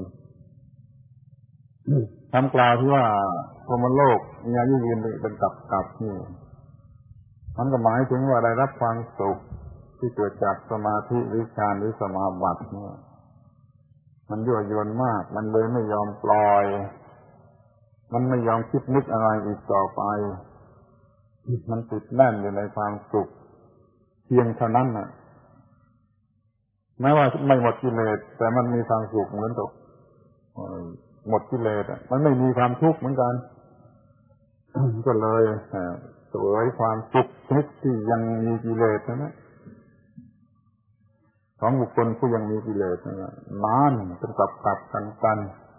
คำกล่าวที่ว่าพรหมโลกมีอายุยืนเป็นกับกับนี่มันก็หมายถึงว่าได้รับความสุขที่เกิดจากสมาธิหรือฌานหรือสมาบัติเนี่ยมันยั่วยวนมากมันเลยไม่ยอมปล่อยมันไม่ยอมคิดนึกอะไรอีกต่อไปมันติดแน่นอยู่ในความสุขเพียงเท่านั้นน่ะแม้ว่าไม่หมดกิเลสแต่มันมีความสุขเหมือนกับหมดกิเลสมันไม่มีความทุกข์เหมือนกันก็เลยเสวยความสุขชนิดที่ยังมีกิเลสนะของบุคคลผู้ยังมีกิเลสนะนานเป็นกลับกลับกันกัน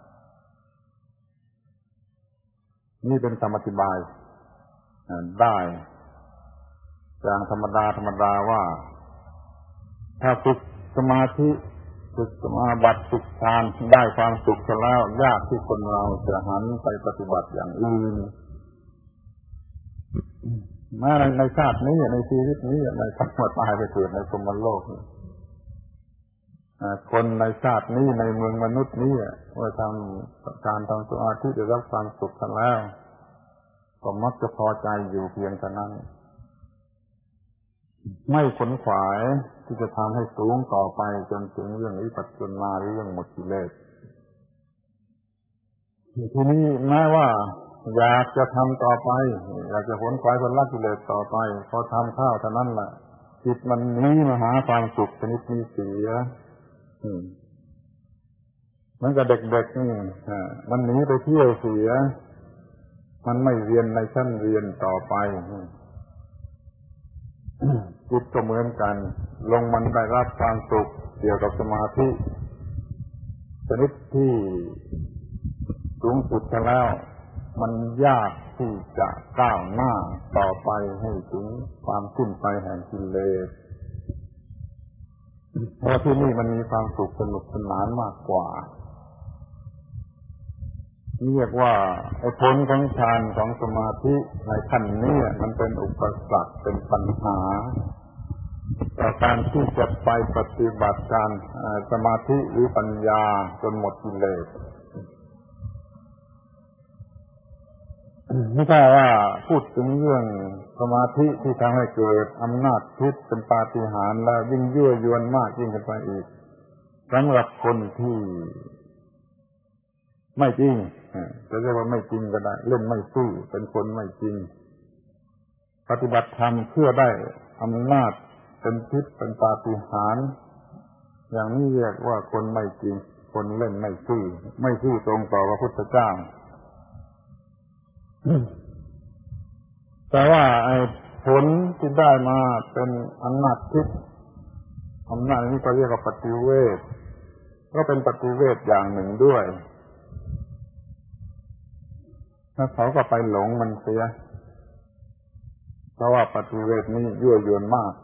นี่เป็นคำอธิบายได้อย่างธรรมดาธรรมดาว่าถ้าฝึกสมาธิฝึกสมาบัติฝึกฌานได้ความสุขแล้วยากที่คนเราจะหันไปปฏิบัติอย่างอื่นแม้ในชาตินี้ในชีวิตนี้ในคำว่าตายไปเกิดในพรหมโลกคนในชาตินี้ในเมืองมนุษย์นี้ว่าทำการทำสมาธิได้รับความสุขกันแล้วก็มักจะพอใจอยู่เพียงเท่านั้นไม่ขนขวายที่จะทำให้สูงต่อไปจนถึงเรื่องวิปัสสนาหรือเรื่องหมดกิเลสทีนี้แม้ว่าอยากจะทำต่อไปอยากจะขนขวายผลละกิเลสต่อไปพอทำข้าวเท่านั้นแหละจิตมันหนีมาหาความสุขชนิดนี้เสียเหมือนกับเด็กๆนี่มันหนีไปเที่ยวเสียมันไม่เรียนในชั้นเรียนต่อไปจิตก็เหมือนกันลงมันได้รับความสุขเกี่ยวกับสมาธิชนิดที่สูงสุดแล้วมันยากที่จะก้าวหน้าต่อไปให้ถึงความสิ้นไปแห่งกิเลสเพราะที่นี่มันมีความสุขสนุกสนานมากกว่าเรียกว่าไอ้ผลของฌานของสมาธิในขั้นนี้มันเป็นอุปสรรคเป็นปัญหาต่อการที่จะไปปฏิบัติการสมาธิหรือปัญญาจนหมดกิเลสไม่ใช่ว่าพูดถึงเรื่องสมาธิที่ทำให้เกิดอำนาจทิพย์เป็นปาฏิหาริย์แล้วยิ่งยั่วยวนมากยิ่งขึ้นไปอีกสำหรับคนที่ไม่จริงจะเรียกว่าไม่จริงก็ได้เล่นไม่สู้เป็นคนไม่จริงปฏิบัติธรรมเพื่อได้อำนาจเป็นทิพย์เป็นปาฏิหาริย์อย่างนี้เรียกว่าคนไม่จริงคนเล่นไม่สู้ไม่สู้ตรงต่อพระพุทธเจ้าแต่ว่าไอ้ผลที่ได้มาเป็นอำนาจทิพย์อำนาจนี้ก็เรียกว่าปฏิเวทก็เป็นปฏิเวทอย่างหนึ่งด้วยถ้าเขาก็ไปหลงมันเสียเพราะว่าปฏิเวทนี้ยั่วยวนมาก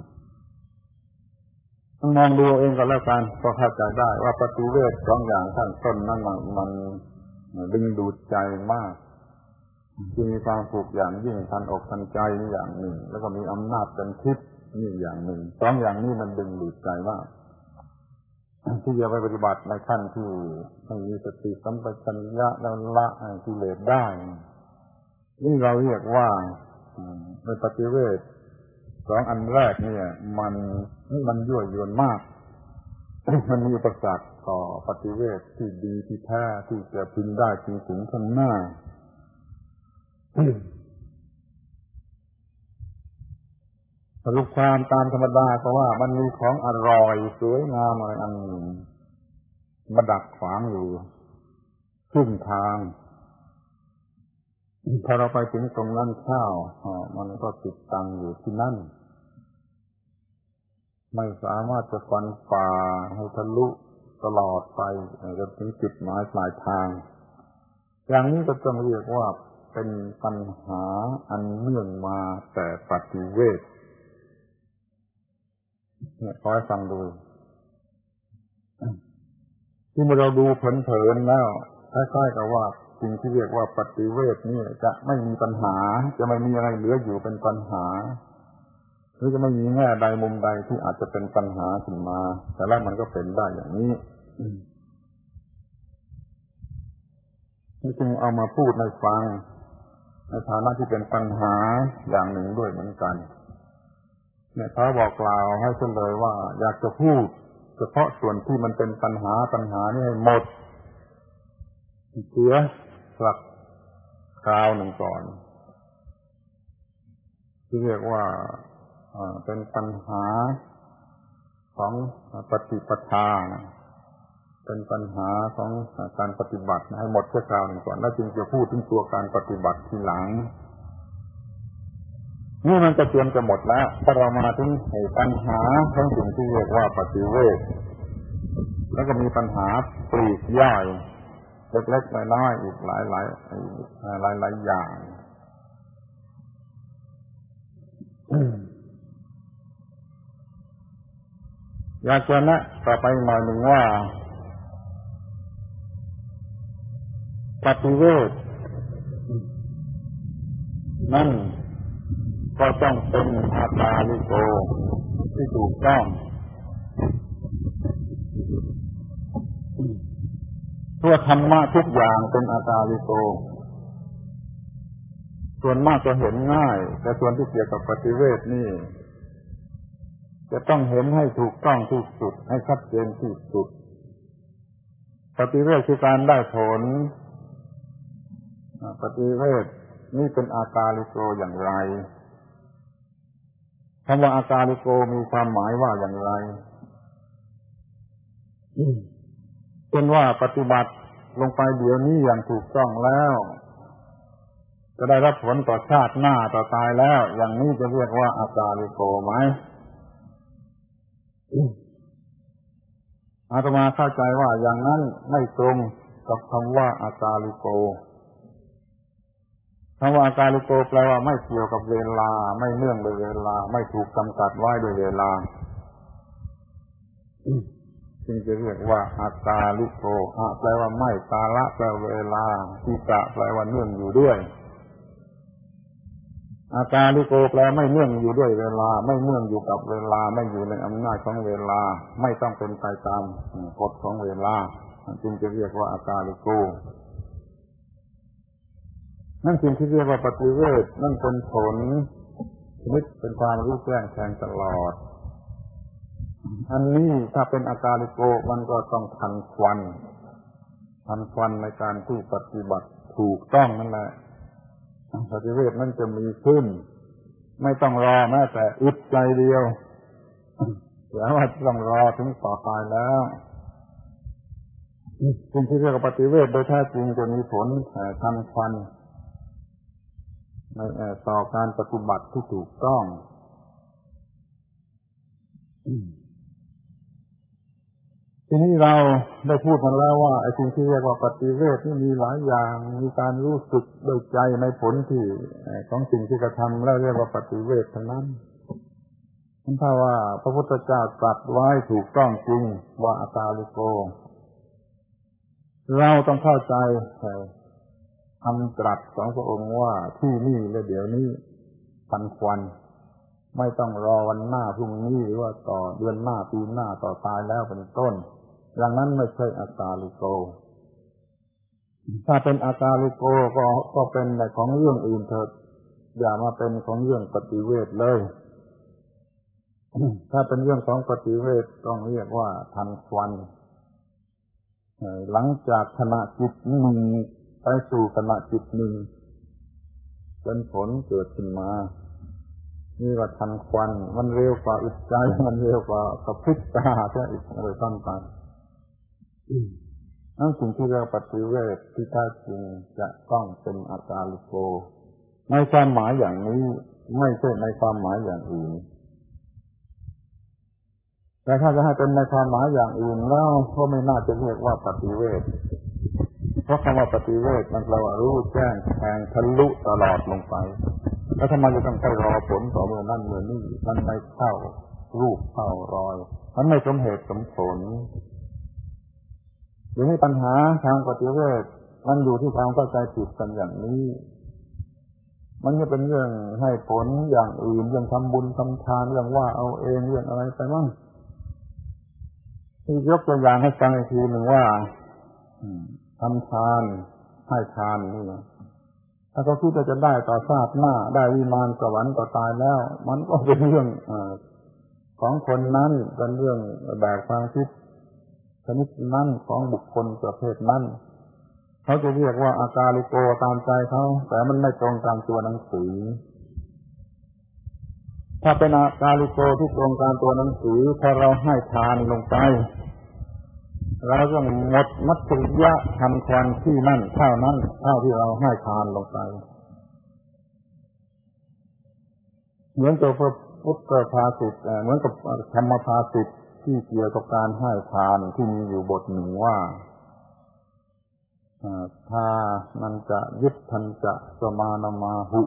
ต้องมองดูเองก็แล้วกันก็เข้าใจได้ว่าปฏิเวทสองอย่างข้างต้นนั้นมันดึงดูดใจมากจึงมีความสุขอย่างยิ่งทันอกทันใจนี่อย่างหนึ่งแล้วก็มีอำนาจเป็นทิพย์นี่อย่างหนึ่งสองอย่างนี้มันดึงดูดใจมากที่จะไปปฏิบัติในขั้นที่ให้มีสติสัมปชัญญะแล้วละกิเลสได้นี่เราเรียกว่าในปฏิเวทสองอันแรกเนี่ยมันมันยั่วยวนมากมันมีอุปสรรคต่อปฏิเวทที่ดีที่แท้ที่จะพึงได้พึงถึงข้างหน้าสรุปความตามธรรมดาก็ว่ามันมีของอร่อยสวยงามอะไรอันหนึ่งมาดักขวางอยู่ครึ่งทางพอเราไปถึงตรงนั้นเข้ามันก็ติดตังอยู่ที่นั่นไม่สามารถจะฟันฝ่าให้ทะลุตลอดไปจนถึงจุดหมายปลายทางอย่างนี้ก็ต้องเรียกว่าเป็นปัญหาอันเนื่องมาแต่ปฏิเวทเนี่ยขอให้ฟังดูที่เมื่อเราดูเผลอๆแล้วคล้ายๆกับว่าสิ่งที่เรียกว่าปฏิเวทนี่จะไม่มีปัญหาจะไม่มีอะไรเหลืออยู่เป็นปัญหาหรือจะไม่มีแง่ใดมุมใดที่อาจจะเป็นปัญหาขึ้นมาแต่แล้วมันก็เป็นได้อย่างนี้นี่จึงเอามาพูดในฟังในฐานะที่เป็นปัญหาอย่างหนึ่งด้วยเหมือนกันเนี่ยเขาบอกกล่าวให้เฉลยว่าอยากจะพูดเฉพาะส่วนที่มันเป็นปัญหาปัญหานี่ให้หมดเสียสักคราวหนึ่งก่อนที่เรียกว่าเป็นปัญหาของปฏิปทาเป็นปัญหาของการปฏิบัติให้หมดเสียคราวหนึ่งก่อนแล้วจึงจะพูดถึงตัวการปฏิบัติทีหลังนี่มันจะเตรียมจะหมดแล้วถ้าเรามาถึงปัญหาของสิ่งที่เรียกว่าปฏิเวทแล้วก็มีปัญหาปลีกย่อยเล็กๆน้อยๆอีกหลายๆหลายๆอย่างอยากจะแนะต่อไปหน่อยหนึ่งว่าปฏิเวทนั่นก็ต้องเป็นอาตาลิโกที่ถูกต้องทั่วธรรมะทุกอย่างเป็นอาตาลิโกส่วนมากจะเห็นง่ายแต่ส่วนที่เกี่ยวกับปฏิเวทนี่จะต้องเห็นให้ถูกต้องที่สุดให้ชัดเจนที่สุดปฏิเวทคือการได้ผลปฏิเวทนี่เป็นอาตาลิโกอย่างไรคำว่าอาตาลิโกมีความหมายว่าอย่างไรเป็นว่าปฏิบัติลงไปเดี๋ยวนี้อย่างถูกต้องแล้วจะได้รับผลต่อชาติหน้าต่อตายแล้วอย่างนี้จะเรียกว่าอาตาลิโกไหมอาตมาเข้าใจว่าอย่างนั้นไม่ตรงกับคำว่าอาตาลิโกคำว่าอาตาลิโกแปลว่าไม่เกี่ยวกับเวลาไม่เนื่องโดยเวลาไม่ถูกจำกัดไว้โดยเวลาจึงจะเรียกว่าอาตาลิโกอะแปลว่าไม่กาละแปลว่าเวลาทิกะแปลว่าเนื่องอยู่ด้วยอาตาลิโกแปลไม่เนื่องอยู่ด้วยเวลาไม่เนื่องอยู่กับเวลาไม่อยู่ในอำนาจของเวลาไม่ต้องเป็นไปตามกฎของเวลาจึงจะเรียกว่าอาตาลิโกนั่นสิ่งที่เรียกว่าปฏิเวทนั่นเป็นผลนิดเป็นความรู้แจ้งแทงตลอดอันนี้ถ้าเป็นอาตาลิโกมันก็ต้องทันควันทันควันในการที่ปฏิบัติถูกต้องนั่นแหละปฏิเวทนั่นจะมีขึ้นไม่ต้องรอแม้แต่อึดใจเดียวแต่ว่าต้องรอถึงต่อตายแล้วสิ่งที่เรียกว่าปฏิเวทโดยแท้จริงจะมีผลทันควันในต่อการปฏิบัติที่ถูกต้องทีนี้เราได้พูดมาแล้วว่าไอ้สิ่งที่เรียกว่าปฏิเวทนี่มีหลายอย่างมีการรู้สึกโดยใจในผลที่ของสิ่งที่กระทำแล้วเรียกว่าปฏิเวททั้งนั้นถ้าว่าพระพุทธเจ้าตรัสไว้ถูกต้องจริงว่าอาตาลิโกเราต้องเข้าใจคำตรัสของพระองค์ว่าที่นี่และเดี๋ยวนี้ทันควันไม่ต้องรอวันหน้าพรุ่งนี้หรือว่าต่อเดือนหน้าปีหน้าต่อตายแล้วเป็นต้นอย่างนั้นไม่ใช่อาตาลิโกถ้าเป็นอาตาลิโกก็ก็เป็นในของเรื่องอื่นเถิดอย่ามาเป็นของเรื่องปฏิเวทเลยถ้าเป็นเรื่องของปฏิเวทต้องเรียกว่าทันควันหลังจากขณะจิตหนึ่งไปสู่ขณะจิตหนึ่งเป็นผลเกิดขึ้นมานี่ว่าทันควันมันเร็วกว่าอึดใจมันเร็วกว่ากระพริบตาแค่อีกอะไรซ้ำไปนั่นสิ่งที่เรียกปฏิเวทที่แท้จริงจะต้องเป็นอาการลิโกในความหมายอย่างนี้ไม่ใช่ในความหมายอย่างอื่นแต่ถ้าจะให้เป็นในความหมายอย่างอื่นแล้วก็ไม่น่าจะเรียกว่าปฏิเวทเพราะคำว่าปฏิเวทมันแปลว่ารู้แจ้งแทงทะลุตลอดลงไปแล้วทำไมจะต้องไปรอผลต่อเมื่อนั่นเมื่อนี่มันไม่เข้ารูปเข้ารอยมันไม่สมเหตุสมผลหรือให้ปัญหาทางปฏิเวทมันอยู่ที่ความเข้าใจผิดกันอย่างนี้มันจะเป็นเรื่องให้ผลอย่างอื่นเรื่องทำบุญทำทานเรื่องว่าเอาเองเรื่องอะไรไปบ้างที่ยกตัวอย่างให้ฟังอีกทีหนึ่งว่าทำทานให้ทานนี่นะถ้าเขาคิดว่าจะได้ต่อชาติหน้าได้วิมานสวรรค์ต่อตายแล้วมันก็เป็นเรื่องของคนนั้นเป็นเรื่องแบบความคิดชนิดนั้นของบุคคลประเภทนั้นเขาจะเรียกว่าอาการลิโกตามใจเขาแต่มันไม่ตรงตามตัวหนังสือถ้าเป็นอาการลิโกที่ตรงตามตัวหนังสือพอเราให้ทานลงไปเราต้องหมดมัตติยะทำควันที่นั่นเท่านั้นเท่าที่เราให้ทานลงไปเหมือนกับพระพุทธภาษิตเหมือนกับธรรมภาษิตที่เกี่ยวกับการให้ทานที่มีอยู่บทหนึ่งว่าถ้ามันจะยึดทันจะสมานามาหุ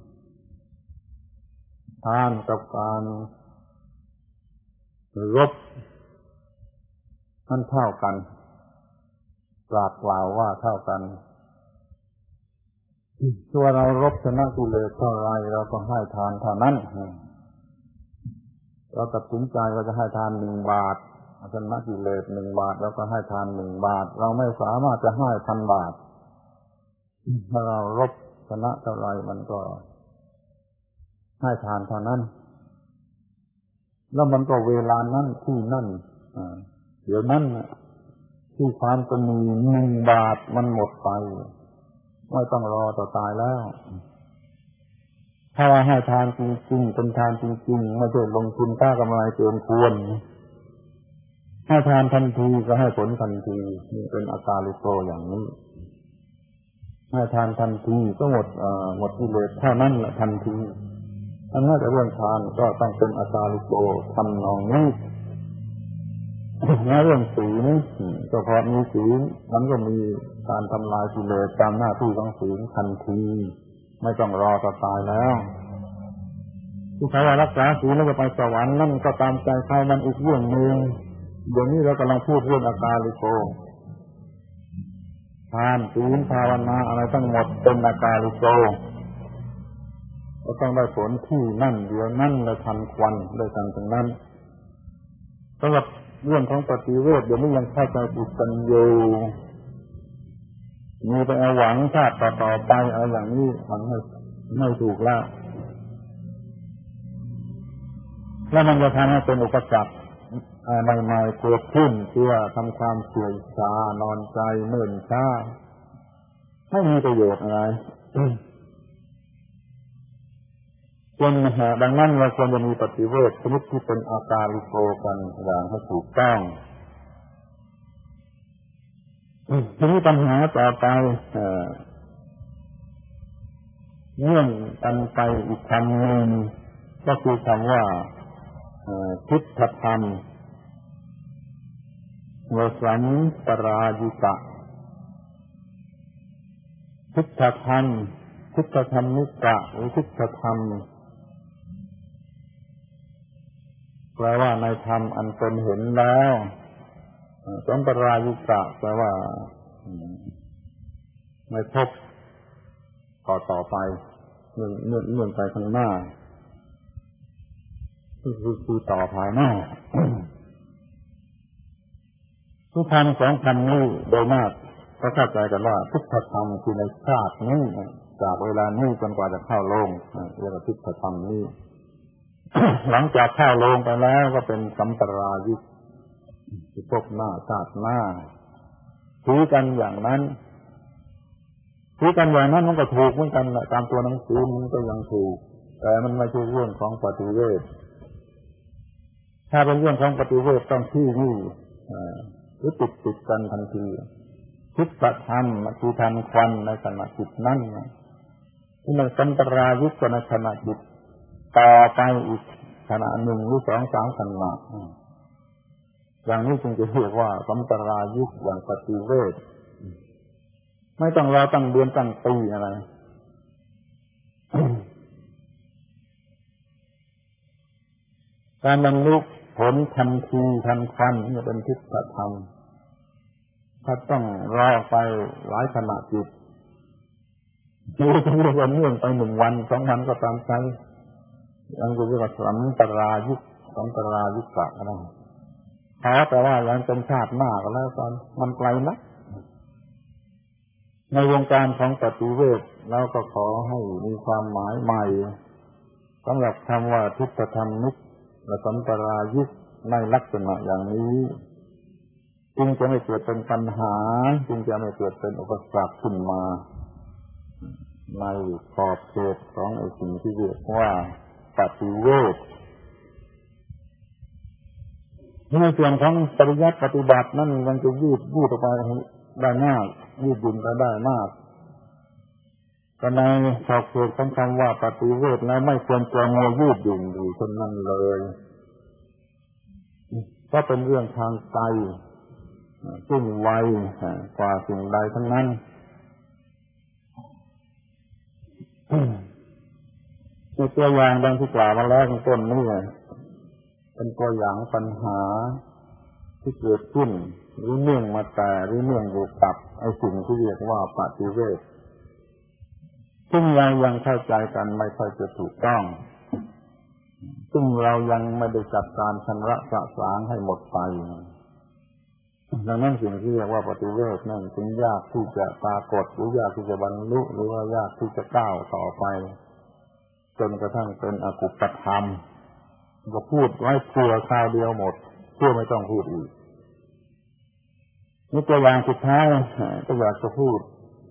ทานกับการรบมันเท่ากันกล่าวกล่าวว่าเท่ากันตัวเรารบชนะกิเลสเท่าไรเราก็ให้ทานเท่านั้นเราตัดสินใจว่าจะให้ทานหนึ่งบาทชนะกิเลสหนึ่งบาทเราก็ให้ทานหนึ่งบาทเราไม่สามารถจะให้พันบาทถ้าเรารบชนะเท่าไรมันก็ให้ทานเท่านั้นแล้วมันก็เวลานั้นที่นั่นเดี๋ยวนั้นที่ความจะมีหนึ่งบาทมันหมดไปไม่ต้องรอต่อตายแล้วถ้าว่าให้ทานจริงๆเป็นทานจริงๆไม่ใช่ลงทุนค่ากำไรเกินควรให้ทานทันทีก็ให้ผลทันทีนี่เป็นอาการลิโกอย่างนี้ให้ทานทันทีก็หมดหมดกิเลสเท่านั้นแหละทันทีอันนั้นแต่เรื่องทานก็ต้องเป็นอาการลิโกทำนองนี้ในเรื่องศีลก็พอมีศีลมันก็มีการทำลายกิเลสตามหน้าที่ของศีลทันทีไม่ต้องรอต่อตายแล้วที่เขาว่ารักษาศีลแล้วจะไปสวรรค์นั่นก็ตามใจใครมันอีกเรื่องนึงเดี๋ยวนี้เรากำลังพูดเรื่องอาการลิโกทานศีลภาวนาอะไรทั้งหมดเป็นอาการลิโกก็ต้องได้ผลที่นั่นเดี๋ยวนั่นและทันควันได้ทันตรงนั้นสำหรับเรื่องของปฏิเวทเดี๋ยวนี้ยังเข้าใจผิดกันอยู่มีไปเอาหวังชาติต่อๆไปเอาอย่างนี้มันไม่ไม่ถูกแล้วแล้วมันจะทำให้เป็นอุปสรรคใหม่ๆเกิดขึ้นเพื่อทำความเฉื่อยชานอนใจเนิ่นช้าไม่มีประโยชน์อะไรควรดังนั้นเราควรจะมีปฏิเวทชนิดที่เป็นอาการลิโกกันอย่างให้ถูกต้องทีนี้ปัญหาต่อไปเรื่องกันไปอีกคำหนึ่งก็คือคำว่าทิฏฐธรรมวสัมปรายิตะทิฏฐธรรมทิฏฐธรรมิกะหรือทิฏฐธรรมแปลว่าในธรรมอันตนเห็นแล้วสัมปรายิตะแปลว่าไม่พบต่อต่อไปเนื่องเนื่องเนื่องไปข้างหน้าคือคือต่อภายหน้าทุกคำสองคำนี้โดยมากก็เข้าใจกันว่าทิฏฐธรรมคือในชาตินี้จากเวลานี้จนกว่าจะเข้าโลกเรียกว่าทิฏฐธรรมนี้หลังจากเข้าโรงไปแล้วก็เป็นสัมปรายิกพบหน้าชาติหน้าถือกันอย่างนั้นถือกันอย่างนั้นมันก็ถูกเหมือนกันแหละตามตัวหนังสือมันก็ยังถูกแต่มันไม่ใช่เรื่องของปฏิเวทถ้าเป็นเรื่องของปฏิเวทต้องที่นี่หรือติดติดกันทันทีคิดประธรรมคือทันควันในขณะจิตนั้นที่มันสัมปรายุกต์ในขณะจิตต่อไปอีกขณะหนึ่งหรือสองสามขณะอย่างนี้จึงจะเรียกว่าสัมปรายุกต์อย่างปฏิเวทไม่ต้องรอตั้งเดือนตั้งปีอะไร การบรรลุผลทันทีทันควันนี่เป็นทิฏฐธรรมถ้าต้องรอไปหลายขณะจิตนี่จะเรียกว่าเนื่องไปหนึ่งวันสองวันก็ตามใจยังจะเรียกว่าสัมปรายุกต์สัมปรายุกต์อะไรขอแต่ว่ายังเป็นชาติหน้าก็แล้วกันมันไกลนักในวงการของปฏิเวทเราก็ขอให้มีความหมายใหม่สำหรับคำว่าทิฏฐธรรมิกและสัมปรายุกต์ในลักษณะอย่างนี้จึงจะไม่เกิดเป็นปัญหาจึงจะไม่เกิดเป็นอุปสรรคขึ้นมาในขอบเขตของไอ้สิ่งที่เรียกว่าปฏิเวทในส่วนของปริยัติปฏิบัตินั่นมันจะยืดยืดออกไปได้มากยืดหยุ่นไปได้มากแต่ในขอบเขตของคำว่าปฏิเวทแล้วไม่ควรจะมัวยืดหยุ่นอยู่เช่นนั้นเลยก็เป็นเรื่องทางใจซึ่งไวกว่าสิ่งใดทั้งนั้นในตัวอย่างดังที่กล่าวมาแล้วข้างต้นนี่เป็นตัวอย่างปัญหาที่เกิดขึ้นหรือเนื่องมาแต่หรือเนื่องอยู่กับไอ้สิ่งที่เรียกว่าปฏิเวทซึ่งเรายังเข้าใจกันไม่ค่อยจะถูกต้องซึ่งเรายังไม่ได้จัดการชำระสะสางให้หมดไปดังนั้นสิ่งที่เรียกว่าปฏิเวทนั่นจึงยากที่จะปรากฏหรือยากที่จะบรรลุหรือว่ายากที่จะก้าวต่อไปจนกระทั่งเป็นอกุปธรรมก็พูดไว้เพื่อคราวเดียวหมดเพื่อไม่ต้องพูดอีกนี่ตัวอย่างสุดท้ายก็อยากจะพูด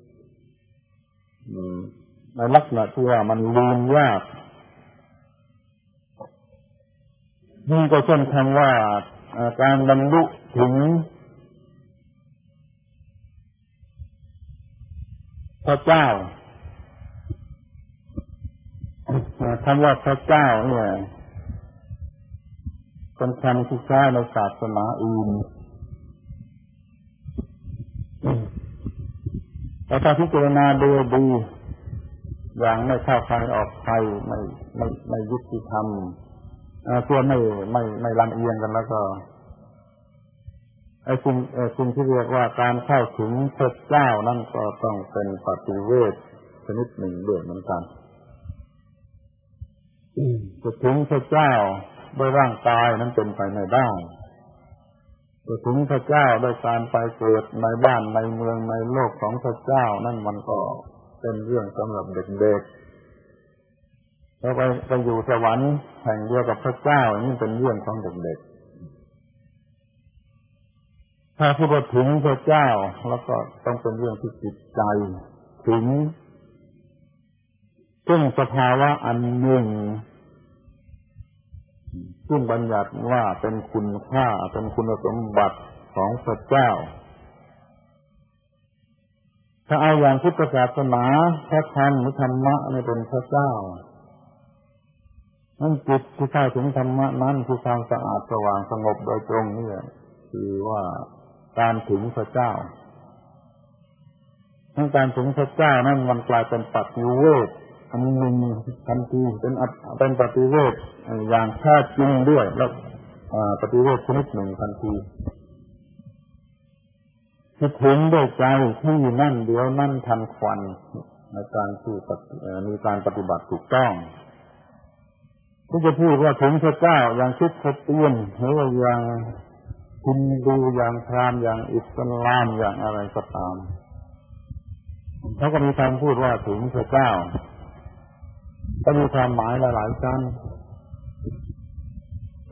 ในลักษณะที่ว่ามันลืมยากนี่ก็เช่นคำว่าการบรรลุถึงพระเจ้าคำว่าพระเจ้าเนี่ยเป็นคำที่ใช้ในศาสนาอื่นแต่ถ้าพิจารณาดูดีอย่างไม่เข้าใครออกใครไม่ไม่ไม่ยุติธรรมเพื่อไม่ไม่ไม่ลำเอียงกันแล้วก็ไอ้สิ่งไอ้สิ่งที่เรียกว่าการเข้าถึงพระเจ้านั่นก็ต้องเป็นปฏิเวทชนิดหนึ่งด้วยเหมือนกันจะถึงพระเจ้าด้วยร่างกายนั้นเป็นไปไม่ได้จะถึงพระเจ้าด้วยการไปเกิดในบ้านในเมืองในโลกของพระเจ้านั่นมันก็เป็นเรื่องสำหรับเด็กๆแล้วไปไปอยู่สวรรค์แห่งเดียวกับพระเจ้านี่เป็นเรื่องของเด็กๆถ้าพูดถึงพระเจ้าแล้วก็ต้องเป็นเรื่องที่จิตใจถึงซึ่งสภาวะอันหนึ่งซึ่งบัญญัติว่าเป็นคุณค่าเป็นคุณสมบัติของพระเจ้าถ้าเอาอย่างพุทธศาสนาพระธรรมหรือธรรมะนี่เป็นพระเจ้านั่นจิตที่เข้าถึงธรรมะนั้นคือความสะอาดสว่างสงบโดยตรงนี่คือว่าการถึงพระเจ้าทั้งการถึงพระเจ้านั้นมันกลายเป็นปฏิเวทอันหนึ่งทันทีเป็นเป็นปฏิเวทอย่างแท้จริงด้วยแล้วปฏิเวทชนิดหนึ่งทันทีที่ถึงด้วยใจที่นั่นเดียวนั่นทันควันในการที่มีการปฏิบัติถูกต้องที่จะพูดว่าถึงพระเจ้าอย่างคริสเตียนหรือว่าอย่างฮินดูอย่างพราหมณ์อย่างอิสลามอย่างอะไรก็ตามเขาก็มีคำพูดว่าถึงพระเจ้าก็มีความหมายหลายๆชั้น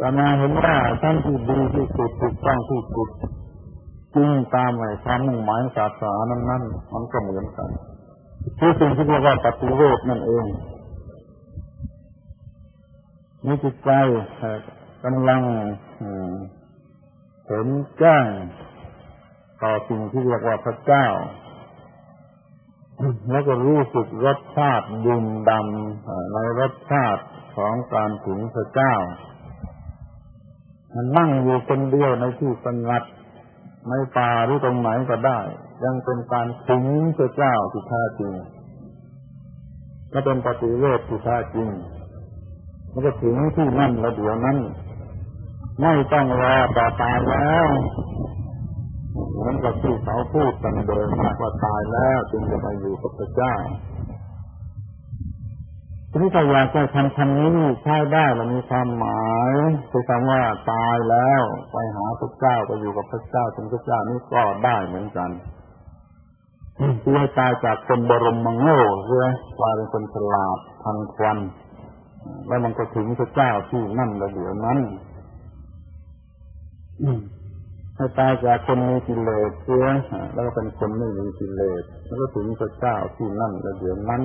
แต่มาเห็นว่าท่านที่ดีที่สุดถูกต้องที่สุดจริงตามไอ้ความมุ่งหมายศาสนานั้นๆมันก็เหมือนกันคือสิ่งที่เรียกว่าปฏิเวทนั่นเองนี่จิตใจกำลังเห็นแจ้งต่อสิ่งที่เรียกว่าพระเจ้าแล้วก็รู้สึกรสชาติดื่มด่ำในรสชาติของการถึงพระเจ้ามันนั่งอยู่คนเดียวในที่สงัดในป่าหรือตรงไหนก็ได้ยังเป็นการถึงพระเจ้าที่แท้จริงก็เป็นปฏิเวทที่แท้จริงมันก็ถึงที่นั่นแล้วเดี๋ยวนั้นไม่ต้องรอต่อตายแล้วเหมือนกับที่เขาพูดกันเดิมว่าตายแล้วจึงจะไปอยู่กับพระเจ้าทีนี้ถ้าอยากจะทำคำนี้ใช้ได้และมีความหมายคือคำว่าตายแล้วไปหาพระเจ้าไปอยู่กับพระเจ้าถึงพระเจ้านี่ก็ได้เหมือนกันที่ให้ตายจากคนบรมมโง่เพื่อกลายเป็นคนฉลาดทันควันแล้วมันก็ถึงพระเจ้าที่นั่นแล้วเดี๋ยวนั้นให้ตายจากคนมีกิเลสเสียแล้วก็เป็นคนไม่มีกิเลสแล้วก็ถึงพระเจ้าที่นั่นแล้วเดี๋ยวนั้น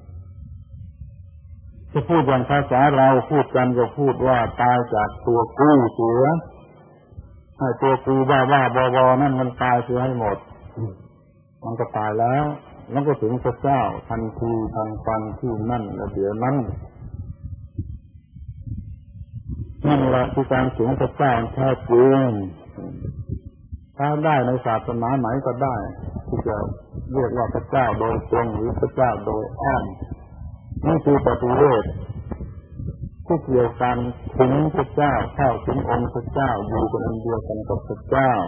จะพูดอย่างภาษาเราพูดกันก็พูดว่าตายจากตัวกู้เสียให้ตัวกูบ้าบ้าบอบอนั่นมันตายเสียให้หมดมันก็ตายแล้วแล้วก็ถึงพระเจ้าทันทีทันฟันที่นั่นแล้วเดี๋ยวนั้นนั่นแหละคือการถึงพระเจ้าแท้จริงถ้าได้ในศาสนาไหนก็ได้ที่จะเรียกว่าพระเจ้าโดยตรงหรือพระเจ้าโดยอ้อมนี่คือปฏิเวทที่เกี่ยวกันถึงพระเจ้าเข้าถึงองค์พระเจ้าอยู่กันอันเดียวกันกับพระเจ้า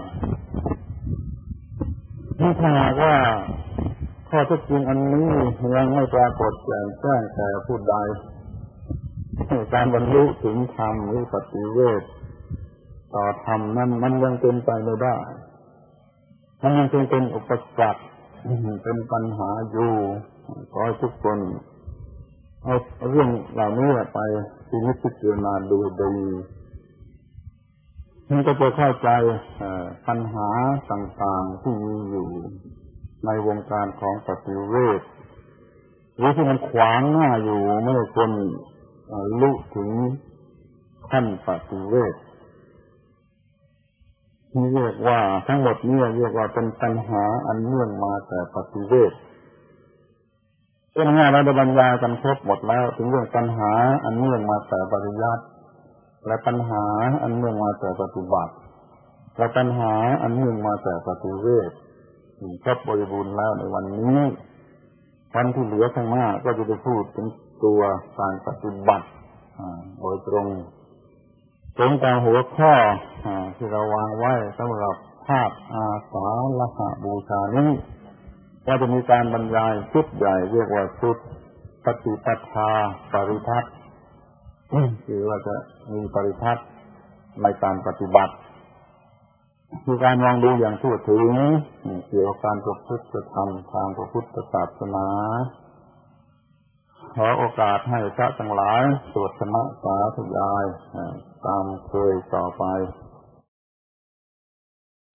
นี่ถ้าหากว่าข้อเท็จจริงอันนี้ยังไม่ปรากฏแจ้งแจ้งแก่ผู้ใดการบรรลุถึงธรรมหรือปฏิเวทต่อธรรมนั้นมันยังเป็นไปไม่ได้มันยังคงเป็นอุปสรรคเป็นปัญหาอยู่ขอให้ทุกคนเอาเรื่องเหล่านี้ไปพินิจพิจารณาดูดีมันก็จะเข้าใจปัญหาต่างๆที่มีอยู่ในวงการของปฏิเวทหรือที่มันขวางหน้าอยู่ไม่ให้คนลุถึงขั้นปฏิเวทนี่เรียกว่าทั้งหมดนี้เรียกว่าเป็นปัญหาอันเนื่องมาแต่ปฏิเวทเป็นงานเราได้บรรยายกันครบหมดแล้วถึงเรื่องปัญหาอันเนื่องมาแต่ปริยัติและปัญหาอันเนื่องมาแต่ปฏิบัติและปัญหาอันเนื่องมาแต่ปฏิเวทครบบริบูรณ์แล้วในวันนี้วันที่เหลือข้างหน้าก็จะได้พูดถึงตัวการปฏิบัติโดยตรงตรงตามหัวข้อที่เราวางไว้สำหรับภาคอาสาฬหบูชานี้ว่าจะมีการบรรยายชุดใหญ่เรียกว่าชุดปฏิปทาปริทัศน์คือว่าจะมีปริทัศน์ในการปฏิบัติคือการมองดูอย่างทั่วถึงเกี่ยวกับการประพฤติธรรมทางพระพุทธศาสนาขอโอกาสให้พระทั้งหลายสวดธรรมสาธยายตามเคยต่อไป